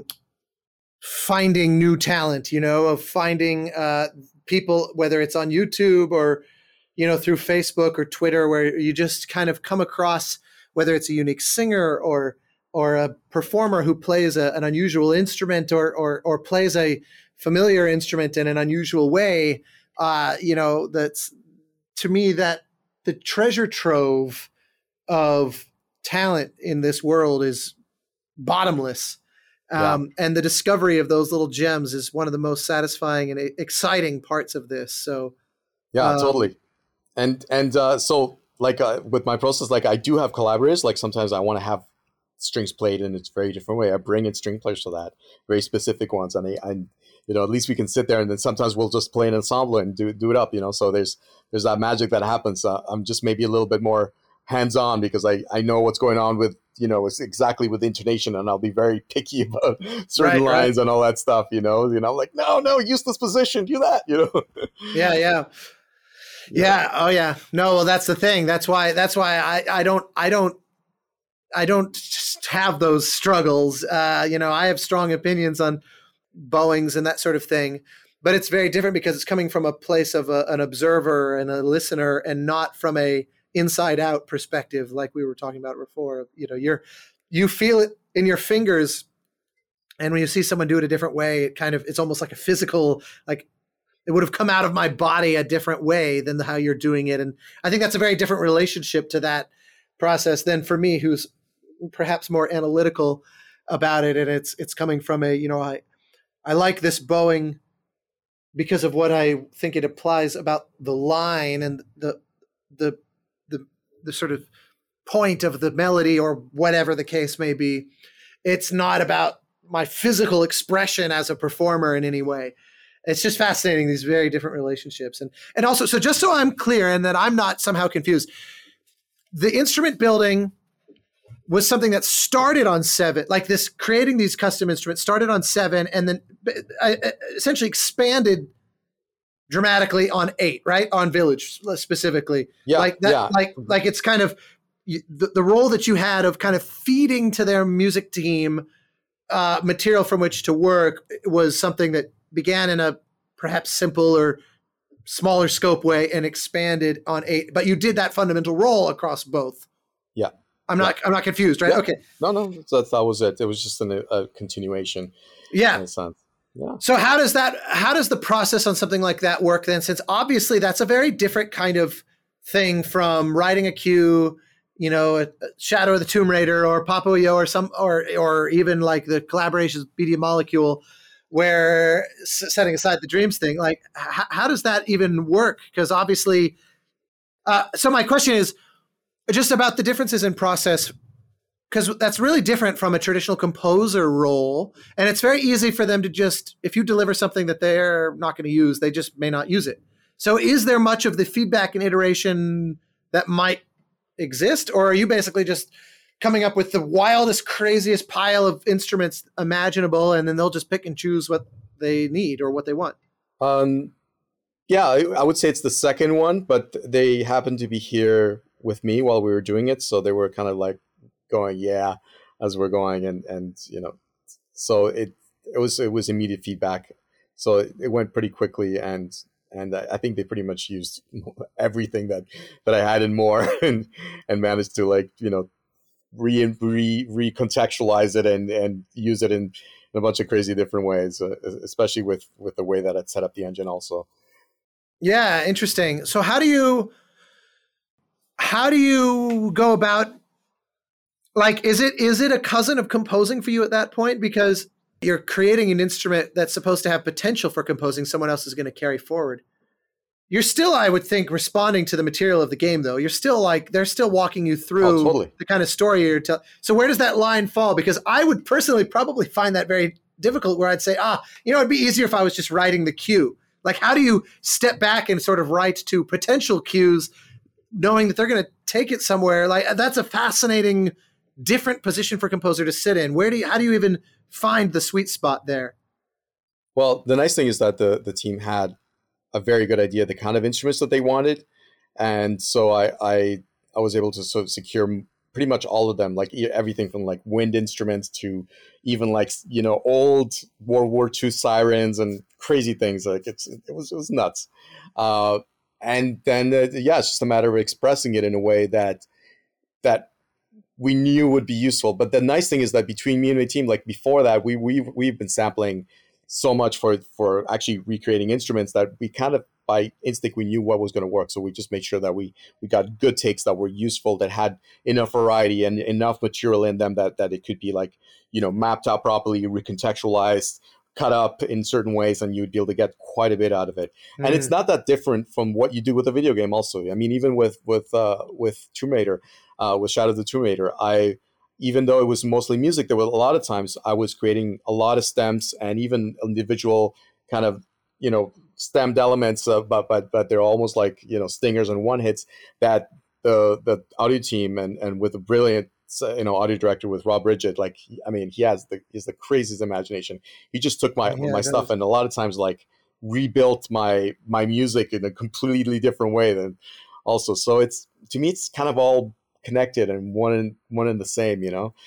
finding new talent, you know, of finding uh, people, whether it's on YouTube or, you know, through Facebook or Twitter, where you just kind of come across whether it's a unique singer or or a performer who plays a, an unusual instrument or, or or plays a familiar instrument in an unusual way, uh, you know, that's to me that the treasure trove of talent in this world is bottomless. Um, yeah. And the discovery of those little gems is one of the most satisfying and exciting parts of this. So, yeah, um, totally. And and uh, so. Like uh, with my process, like I do have collaborators. Like sometimes I want to have strings played in a very different way. I bring in string players for that, very specific ones. And I, I, you know, at least we can sit there, and then sometimes we'll just play an ensemble and do do it up. You know, so there's there's that magic that happens. Uh, I'm just maybe a little bit more hands on because I I know what's going on with you know it's exactly with intonation, and I'll be very picky about certain right, lines right. and all that stuff. You know, you know, like no, no, use this position, do that. You know. Yeah, yeah. Yeah. Oh, yeah. No. Well, that's the thing. That's why. That's why I. I don't. I don't. I don't have those struggles. Uh, you know, I have strong opinions on bowings and that sort of thing, but it's very different because it's coming from a place of a, an observer and a listener, and not from a inside out perspective, like we were talking about before. You know, you're you feel it in your fingers, and when you see someone do it a different way, it kind of it's almost like a physical like. It would have come out of my body a different way than the, how you're doing it. And I think that's a very different relationship to that process than for me, who's perhaps more analytical about it. And it's, it's coming from a, you know, I, I like this bowing because of what I think it applies about the line and the, the, the, the sort of point of the melody or whatever the case may be. It's not about my physical expression as a performer in any way. It's just fascinating, these very different relationships. And and also, so just so I'm clear and that I'm not somehow confused, the instrument building was something that started on seven, like this, creating these custom instruments started on seven and then essentially expanded dramatically on eight, right? On Village specifically. Yeah, like that, yeah. like, like it's kind of the, the role that you had of kind of feeding to their music team uh, material from which to work was something that began in a perhaps simple or smaller scope way and expanded on eight, but you did that fundamental role across both. Yeah. I'm not, yeah. I'm not confused, right? Yeah. Okay. No, no, that, that was it. It was just an, a continuation. Yeah. In a sense. Yeah. So how does that, how does the process on something like that work then? Since obviously that's a very different kind of thing from writing a cue, you know, a Shadow of the Tomb Raider or Papa Yo or some, or, or even like the collaborations with Media Molecule, where setting aside the dreams thing, like h- how does that even work? Because obviously, uh, so my question is just about the differences in process, because that's really different from a traditional composer role. And it's very easy for them to just, if you deliver something that they're not going to use, they just may not use it. So is there much of the feedback and iteration that might exist? Or are you basically just coming up with the wildest, craziest pile of instruments imaginable, and then they'll just pick and choose what they need or what they want? Um, yeah, I, I would say it's the second one, but they happened to be here with me while we were doing it. So they were kind of like going, yeah, as we're going. And, and you know, so it it was it was immediate feedback. So it, it went pretty quickly, and and I I think they pretty much used everything that that I had and more, and and managed to like you know re re recontextualize it and and use it in, in a bunch of crazy different ways, uh, especially with with the way that it set up the engine also. Yeah, interesting. So how do you how do you go about, like, is it is it a cousin of composing for you at that point? Because you're creating an instrument that's supposed to have potential for composing, someone else is going to carry forward. You're still, I would think, responding to the material of the game, though. You're still like, they're still walking you through oh, totally. the kind of story you're telling. So where does that line fall? Because I would personally probably find that very difficult, where I'd say, ah, you know, it'd be easier if I was just writing the cue. Like, how do you step back and sort of write to potential cues, knowing that they're going to take it somewhere? Like, that's a fascinating, different position for a composer to sit in. Where do you, how do you even find the sweet spot there? Well, the nice thing is that the the team had a very good idea of the kind of instruments that they wanted, and so I I, I was able to sort of secure pretty much all of them, like everything from like wind instruments to even like you know old World War Two sirens and crazy things. Like it's it was it was nuts, uh, and then uh, yeah, it's just a matter of expressing it in a way that that. we knew would be useful. But the nice thing is that between me and my team, like before that, we we've we've been sampling so much for for actually recreating instruments that we kind of by instinct we knew what was going to work. So we just made sure that we we got good takes that were useful, that had enough variety and enough material in them that that it could be like you know mapped out properly, recontextualized, cut up in certain ways, and you'd be able to get quite a bit out of it. Mm. And it's not that different from what you do with a video game also. I mean, even with with uh, with Tomb Raider, uh, with Shadow of the Tomb Raider, I, even though it was mostly music, there were a lot of times I was creating a lot of stems and even individual kind of, you know, stemmed elements, uh, but but but they're almost like, you know, stingers and one hits that the the audio team and and with a brilliant you know audio director with Rob Bridget, like I mean he has the he's the craziest imagination. He just took my yeah, my stuff is. and a lot of times like rebuilt my my music in a completely different way than also. So it's to me it's kind of all connected and one and one and the same, you know.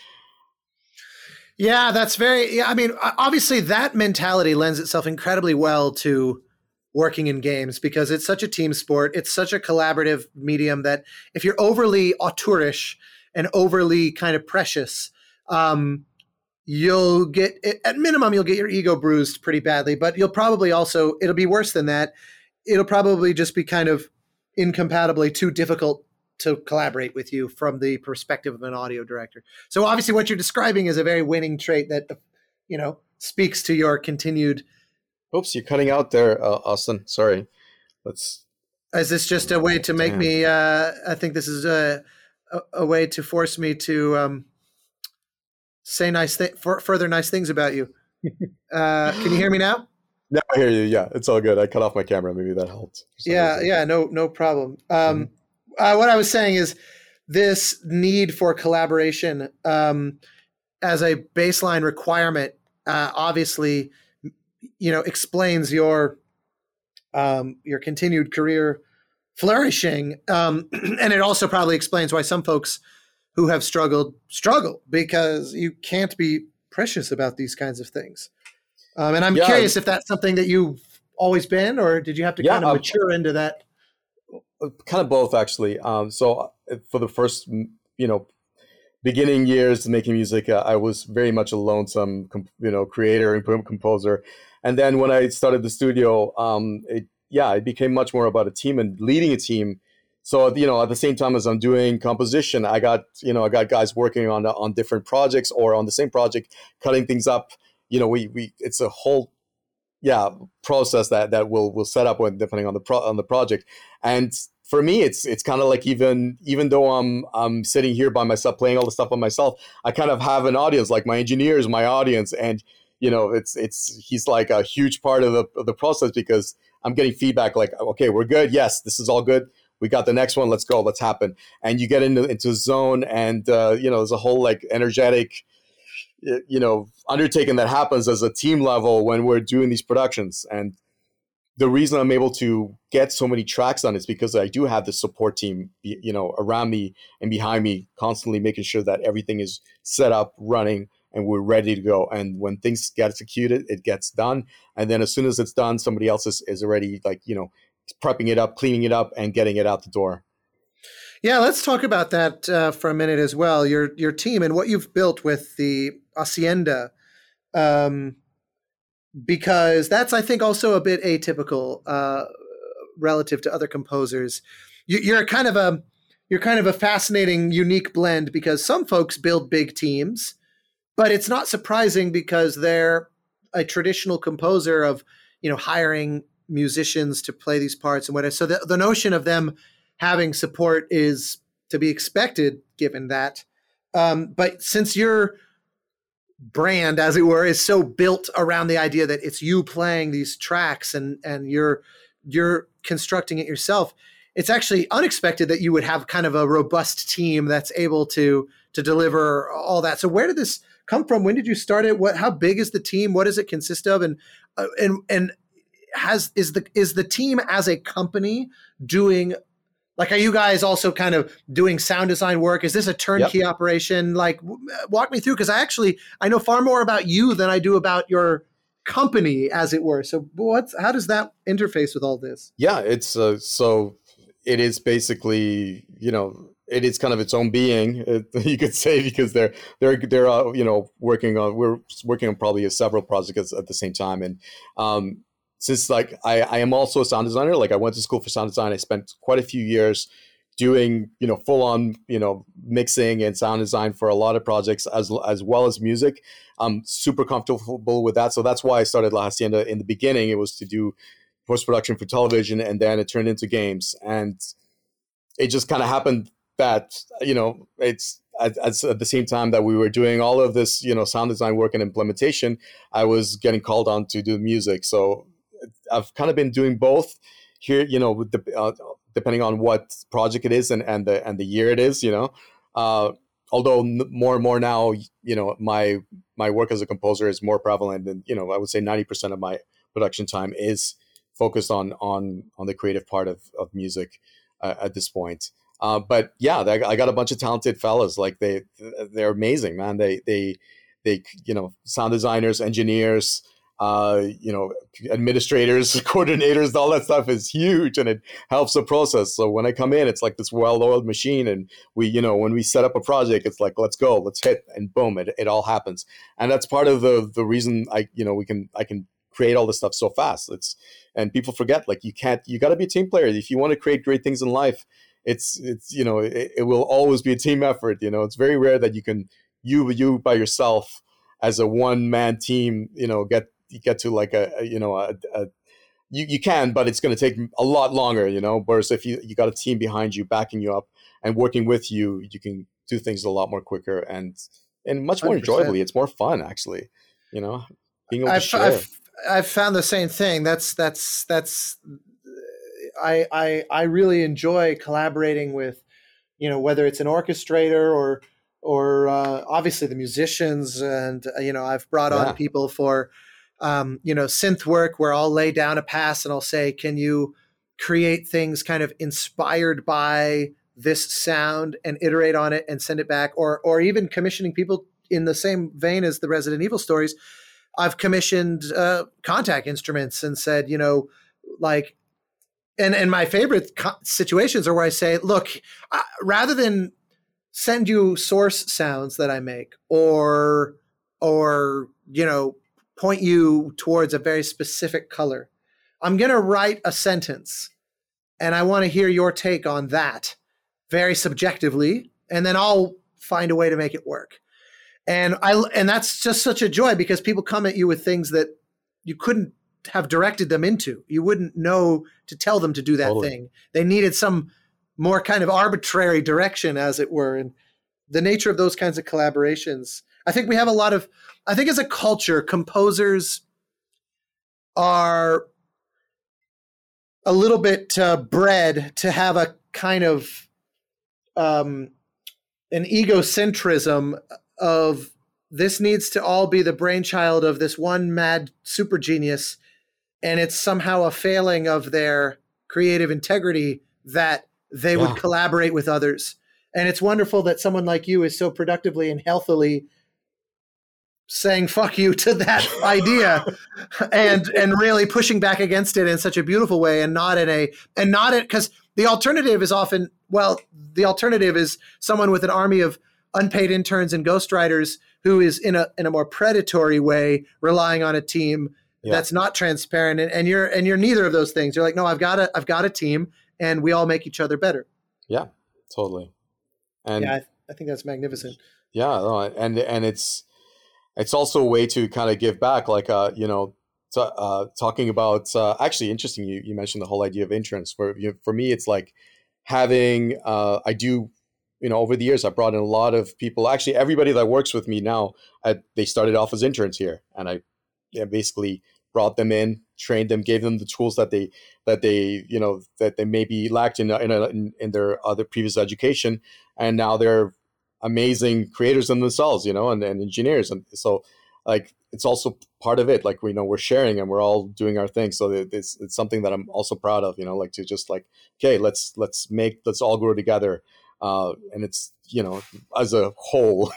Yeah, that's very. Yeah, I mean, obviously that mentality lends itself incredibly well to working in games because it's such a team sport. It's such a collaborative medium that if you're overly auteurish and overly kind of precious, um, you'll get, at minimum, you'll get your ego bruised pretty badly, but you'll probably also, it'll be worse than that. It'll probably just be kind of incompatibly too difficult to collaborate with you from the perspective of an audio director. So obviously what you're describing is a very winning trait that, you know, speaks to your continued. Oops, you're cutting out there, uh, Austin. Sorry. Let's. Is this just a way to make Damn. me, uh, I think this is a, a, a way to force me to um, say nice things, for, further nice things about you. Uh, can you hear me now? No, I hear you. Yeah, it's all good. I cut off my camera. Maybe that helped. Yeah, reason. yeah, no, no problem. Um, mm-hmm. uh, what I was saying is this need for collaboration um, as a baseline requirement, uh, obviously, you know, explains your um, your continued career flourishing, um, and it also probably explains why some folks who have struggled struggle because you can't be precious about these kinds of things. Um, and I'm yeah. curious if that's something that you've always been, or did you have to yeah, kind of um, mature into that? Kind of both, actually. Um, so for the first, you know, beginning years making music, uh, I was very much a lonesome, you know, creator and composer. And then when I started the studio, um, it, yeah, it became much more about a team and leading a team. So, you know, at the same time as I'm doing composition, I got, you know, I got guys working on on different projects or on the same project, cutting things up. You know, we we it's a whole, yeah, process that that will will set up when depending on the pro, on the project. And for me, it's it's kind of like even even though I'm I'm sitting here by myself playing all the stuff by myself, I kind of have an audience. Like my engineer is my audience, and you know, it's it's he's like a huge part of the of the process because I'm getting feedback like, okay, we're good. Yes, this is all good. We got the next one. Let's go. Let's happen. And you get into into a zone, and uh, you know, there's a whole like energetic, you know, undertaking that happens as a team level when we're doing these productions. And the reason I'm able to get so many tracks on is because I do have the support team, you know, around me and behind me, constantly making sure that everything is set up, running, and we're ready to go. And when things get executed, it gets done. And then as soon as it's done, somebody else is, is already like, you know, prepping it up, cleaning it up, and getting it out the door. Yeah, let's talk about that uh, for a minute as well. Your your team and what you've built with the Hacienda, um, because that's, I think, also a bit atypical uh, relative to other composers. You, you're kind of a you're kind of a fascinating, unique blend, because some folks build big teams, but it's not surprising because they're a traditional composer of, you know, hiring musicians to play these parts and whatever. So the, the notion of them having support is to be expected given that. Um, but since your brand, as it were, is so built around the idea that it's you playing these tracks and, and you're, you're constructing it yourself, it's actually unexpected that you would have kind of a robust team that's able to, to deliver all that. So where did this come from? When did you start it? What, how big is the team? What does it consist of? And, uh, and, and has, is the, is the team as a company doing, like, are you guys also kind of doing sound design work? Is this a turnkey yep. operation? Like, w- walk me through, because I actually, I know far more about you than I do about your company, as it were. So what's, how does that interface with all this? Yeah, it's, uh, so it is basically, you know, it is kind of its own being, you could say, because they're, they're, they're, uh, you know, working on, we're working on probably several projects at the same time. And, um, since like I, I am also a sound designer, like I went to school for sound design. I spent quite a few years doing, you know, full on, you know, mixing and sound design for a lot of projects as as well as music. I'm super comfortable with that. So that's why I started La Hacienda in the beginning. It was to do post-production for television, and then it turned into games. And it just kind of happened that, you know, it's at, at the same time that we were doing all of this, you know, sound design work and implementation, I was getting called on to do music. So I've kind of been doing both here, you know, with the, uh, depending on what project it is and, and the and the year it is, you know. Uh, although more and more now, you know, my my work as a composer is more prevalent, and you know, I would say ninety percent of my production time is focused on on on the creative part of of music uh, at this point. Uh, but yeah, they, I got a bunch of talented fellas. Like they they're amazing, man. They they they you know, sound designers, engineers. Uh, you know, administrators, coordinators, all that stuff is huge, and it helps the process. So when I come in, it's like this well-oiled machine, and we, you know, when we set up a project, it's like, let's go, let's hit, and boom, it, it all happens. And that's part of the the reason I, you know, we can I can create all this stuff so fast. It's, and people forget, like, you can't, you got to be a team player if you want to create great things in life. It's it's you know, it, it will always be a team effort. You know, it's very rare that you can you you by yourself as a one-man team, you know, get. You get to like a, a you know, a, a you, you can, but it's going to take a lot longer, you know, whereas if you, you got a team behind you, backing you up and working with you, you can do things a lot more quicker and, and much more one hundred percent enjoyably. It's more fun, actually, you know, being able to I've, share. I've, I've found the same thing. That's, that's, that's, I, I, I really enjoy collaborating with, you know, whether it's an orchestrator or, or uh, obviously the musicians. And, uh, you know, I've brought on Yeah. people for, Um, you know, synth work where I'll lay down a pass and I'll say, can you create things kind of inspired by this sound and iterate on it and send it back? Or, or even commissioning people in the same vein as the Resident Evil stories. I've commissioned uh, contact instruments and said, you know, like, and, and my favorite co- situations are where I say, look, uh, rather than send you source sounds that I make or, or, you know, point you towards a very specific color, I'm going to write a sentence and I want to hear your take on that very subjectively. And then I'll find a way to make it work. And I, and that's just such a joy because people come at you with things that you couldn't have directed them into. You wouldn't know to tell them to do that Totally. thing. They needed some more kind of arbitrary direction, as it were. And the nature of those kinds of collaborations, I think we have a lot of, I think as a culture, composers are a little bit uh, bred to have a kind of um, an egocentrism of this needs to all be the brainchild of this one mad super genius, and it's somehow a failing of their creative integrity that they Yeah. would collaborate with others. And it's wonderful that someone like you is so productively and healthily saying fuck you to that idea and and really pushing back against it in such a beautiful way, and not in a and not it because the alternative is often well the alternative is someone with an army of unpaid interns and ghostwriters who is in a in a more predatory way relying on a team yeah. that's not transparent, and, and you're and you're neither of those things. You're like, no, I've got a I've got a team, and we all make each other better. Yeah, totally. And yeah, I, I think that's magnificent. Yeah, no, and and it's it's also a way to kind of give back, like uh, you know, t- uh, talking about uh, actually interesting. You you mentioned the whole idea of interns. For you know, for me, it's like having uh, I do. You know, over the years, I brought in a lot of people. Actually, everybody that works with me now, I, they started off as interns here, and I yeah, basically brought them in, trained them, gave them the tools that they that they you know that they maybe lacked in in, a, in in their other previous education, and now they're amazing creators in themselves, you know, and, and engineers, and so like it's also part of it. Like we know we're sharing and we're all doing our thing, so it's it's something that I'm also proud of, you know, like to just like okay, let's let's make let's all grow together. Uh, and it's, you know, as a whole,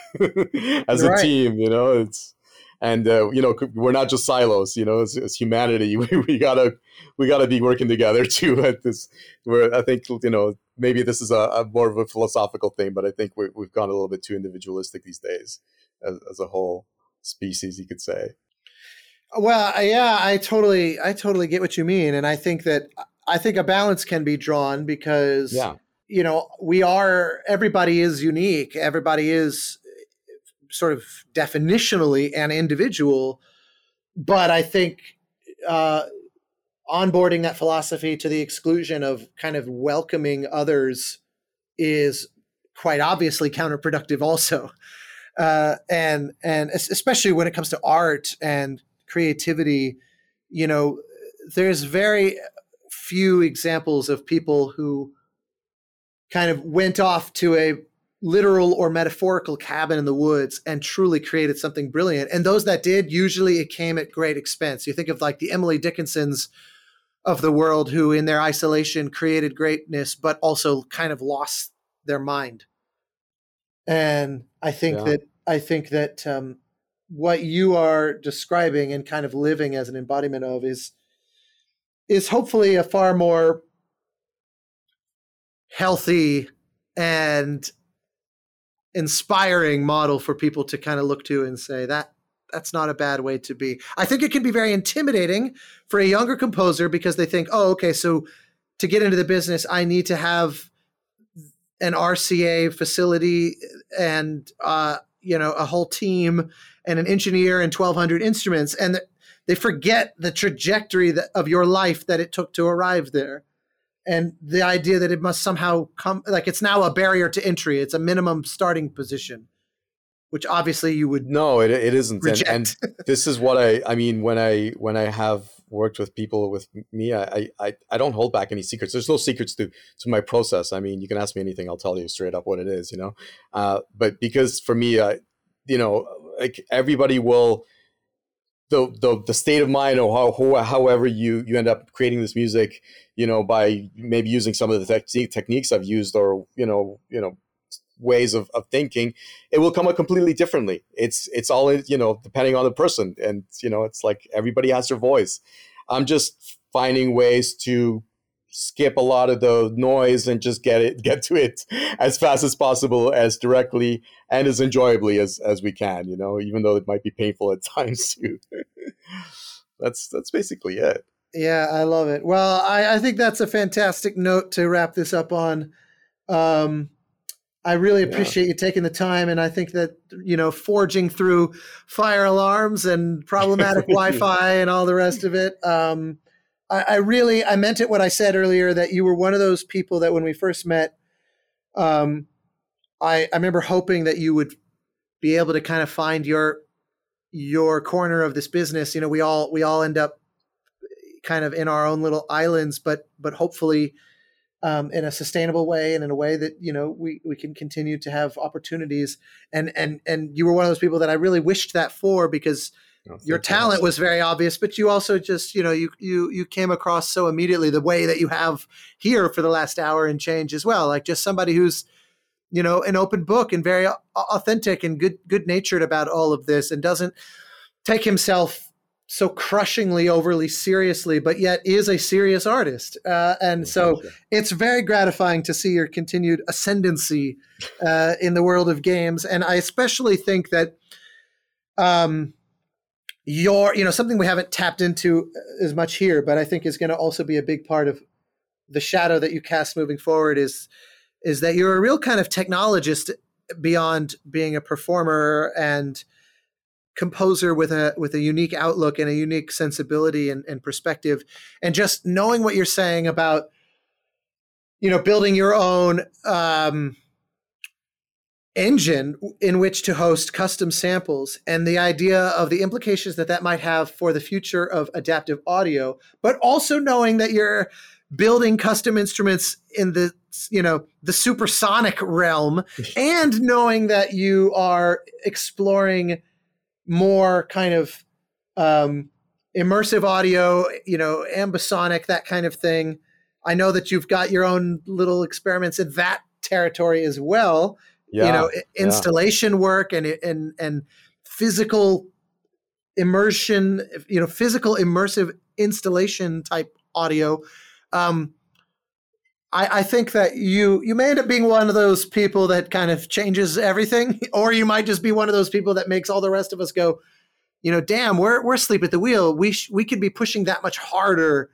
as right. a team, you know, it's, and, uh, you know, we're not just silos, you know, as, as humanity, we, we gotta, we gotta be working together too at this, where I think, you know, maybe this is a, a more of a philosophical thing, but I think we, we've gone a little bit too individualistic these days as, as a whole species, you could say. Well, yeah, I totally, I totally get what you mean. And I think that, I think a balance can be drawn because yeah. you know, we are, everybody is unique. Everybody is sort of definitionally an individual. But I think uh, onboarding that philosophy to the exclusion of kind of welcoming others is quite obviously counterproductive also. Uh, and, and especially when it comes to art and creativity, you know, there's very few examples of people who kind of went off to a literal or metaphorical cabin in the woods and truly created something brilliant. And those that did, usually it came at great expense. You think of like the Emily Dickinsons of the world who in their isolation created greatness, but also kind of lost their mind. And I think yeah. that, I think that um, what you are describing and kind of living as an embodiment of is, is hopefully a far more healthy and inspiring model for people to kind of look to and say that that's not a bad way to be. I think it can be very intimidating for a younger composer because they think, oh, okay, so to get into the business, I need to have an R C A facility and, uh, you know, a whole team and an engineer and twelve hundred instruments. And they forget the trajectory that, of your life that it took to arrive there. And the idea that it must somehow come, like it's now a barrier to entry. It's a minimum starting position, which obviously you would no, it it isn't. Reject. And, and this is what I I mean when I when I have worked with people with me, I I I don't hold back any secrets. There's no secrets to to my process. I mean, you can ask me anything, I'll tell you straight up what it is, you know. Uh, but because for me, uh, you know, like everybody will. The, the the state of mind or how, however you, you end up creating this music, you know, by maybe using some of the te- techniques I've used or, you know, you know, ways of, of thinking, it will come out completely differently. It's, it's all, you know, depending on the person. And, you know, it's like everybody has their voice. I'm just finding ways to skip a lot of the noise and just get it, get to it as fast as possible, as directly and as enjoyably as, as we can, you know, even though it might be painful at times too. that's, that's basically it. Yeah, I love it. Well, I, I think that's a fantastic note to wrap this up on. Um, I really appreciate yeah. you taking the time. And I think that, you know, forging through fire alarms and problematic Wi-Fi and all the rest of it, um, I really, I meant it what I said earlier, that you were one of those people that when we first met, um, I, I remember hoping that you would be able to kind of find your, your corner of this business. You know, we all, we all end up kind of in our own little islands, but, but hopefully um, in a sustainable way and in a way that, you know, we, we can continue to have opportunities. And, and, and you were one of those people that I really wished that for, because Oh, your talent was very obvious, but you also just, you know, you, you, you came across so immediately the way that you have here for the last hour and change as well. Like just somebody who's you know, an open book and very authentic and good good natured about all of this, and doesn't take himself so crushingly overly seriously, but yet is a serious artist. Uh, and so it's very gratifying to see your continued ascendancy uh, in the world of games. And I especially think that um, your, you know, something we haven't tapped into as much here, but I think is going to also be a big part of the shadow that you cast moving forward is, is that you're a real kind of technologist beyond being a performer and composer with a with a unique outlook and a unique sensibility and, and perspective. And just knowing what you're saying about, you know, building your own um, engine in which to host custom samples, and the idea of the implications that that might have for the future of adaptive audio, but also knowing that you're building custom instruments in the, you know, the supersonic realm, and knowing that you are exploring more kind of um, immersive audio, you know, ambisonic, that kind of thing. I know that you've got your own little experiments in that territory as well. Yeah, you know, installation yeah. work and and and physical immersion, you know, physical immersive installation type audio. Um, I, I think that you you may end up being one of those people that kind of changes everything, or you might just be one of those people that makes all the rest of us go, you know, damn, we're we're asleep at the wheel. We sh- we could be pushing that much harder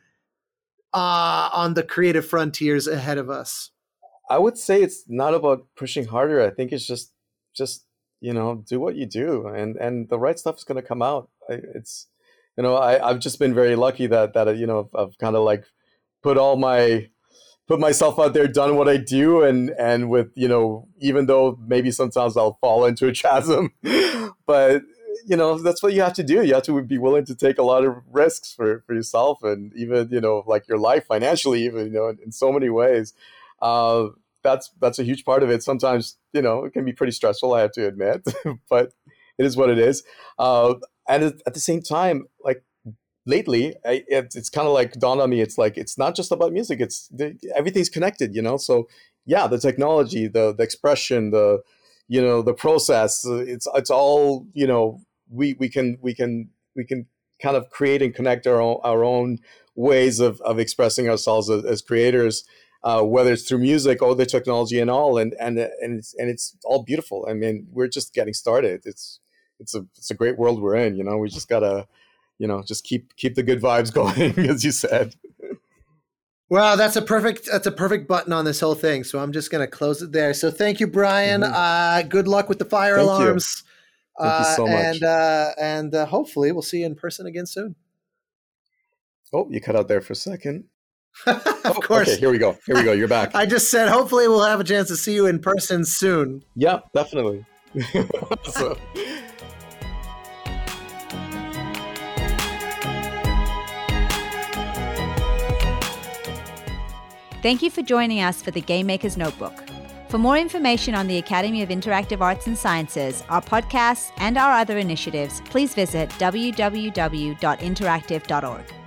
uh, on the creative frontiers ahead of us. I would say it's not about pushing harder. I think it's just just you know, do what you do, and and the right stuff is going to come out. I, it's you know, I I've just been very lucky that that you know I've kind of like put all my put myself out there, done what I do, and and with, you know, even though maybe sometimes I'll fall into a chasm, but you know, that's what you have to do. You have to be willing to take a lot of risks for, for yourself, and even, you know, like your life financially, even, you know, in, in so many ways. Uh, that's that's a huge part of it. Sometimes, you know, it can be pretty stressful, I have to admit, but it is what it is. Uh, and at the same time, like, lately, I, it's, it's kind of like dawned on me. It's like, it's not just about music. It's the, everything's connected, you know? So yeah, the technology, the, the expression, the, you know, the process, it's, it's all, you know, we, we can, we can, we can kind of create and connect our own, our own ways of, of expressing ourselves as, as creators, uh, whether it's through music or the technology and all. And, and, and it's, and it's all beautiful. I mean, we're just getting started. It's, it's a, it's a great world we're in, you know, we just gotta, you know, just keep keep the good vibes going, as you said. Well, that's a perfect that's a perfect button on this whole thing. So I'm just going to close it there. So thank you, Brian. Mm-hmm. Uh, good luck with the fire thank alarms. You. Thank uh, you so much. And uh, and uh, hopefully we'll see you in person again soon. Oh, you cut out there for a second. Of oh, course. Okay, here we go. Here we go. You're back. I just said hopefully we'll have a chance to see you in person soon. Yeah, definitely. so. Thank you for joining us for the Game Maker's Notebook. For more information on the Academy of Interactive Arts and Sciences, our podcasts, and our other initiatives, please visit w w w dot interactive dot org.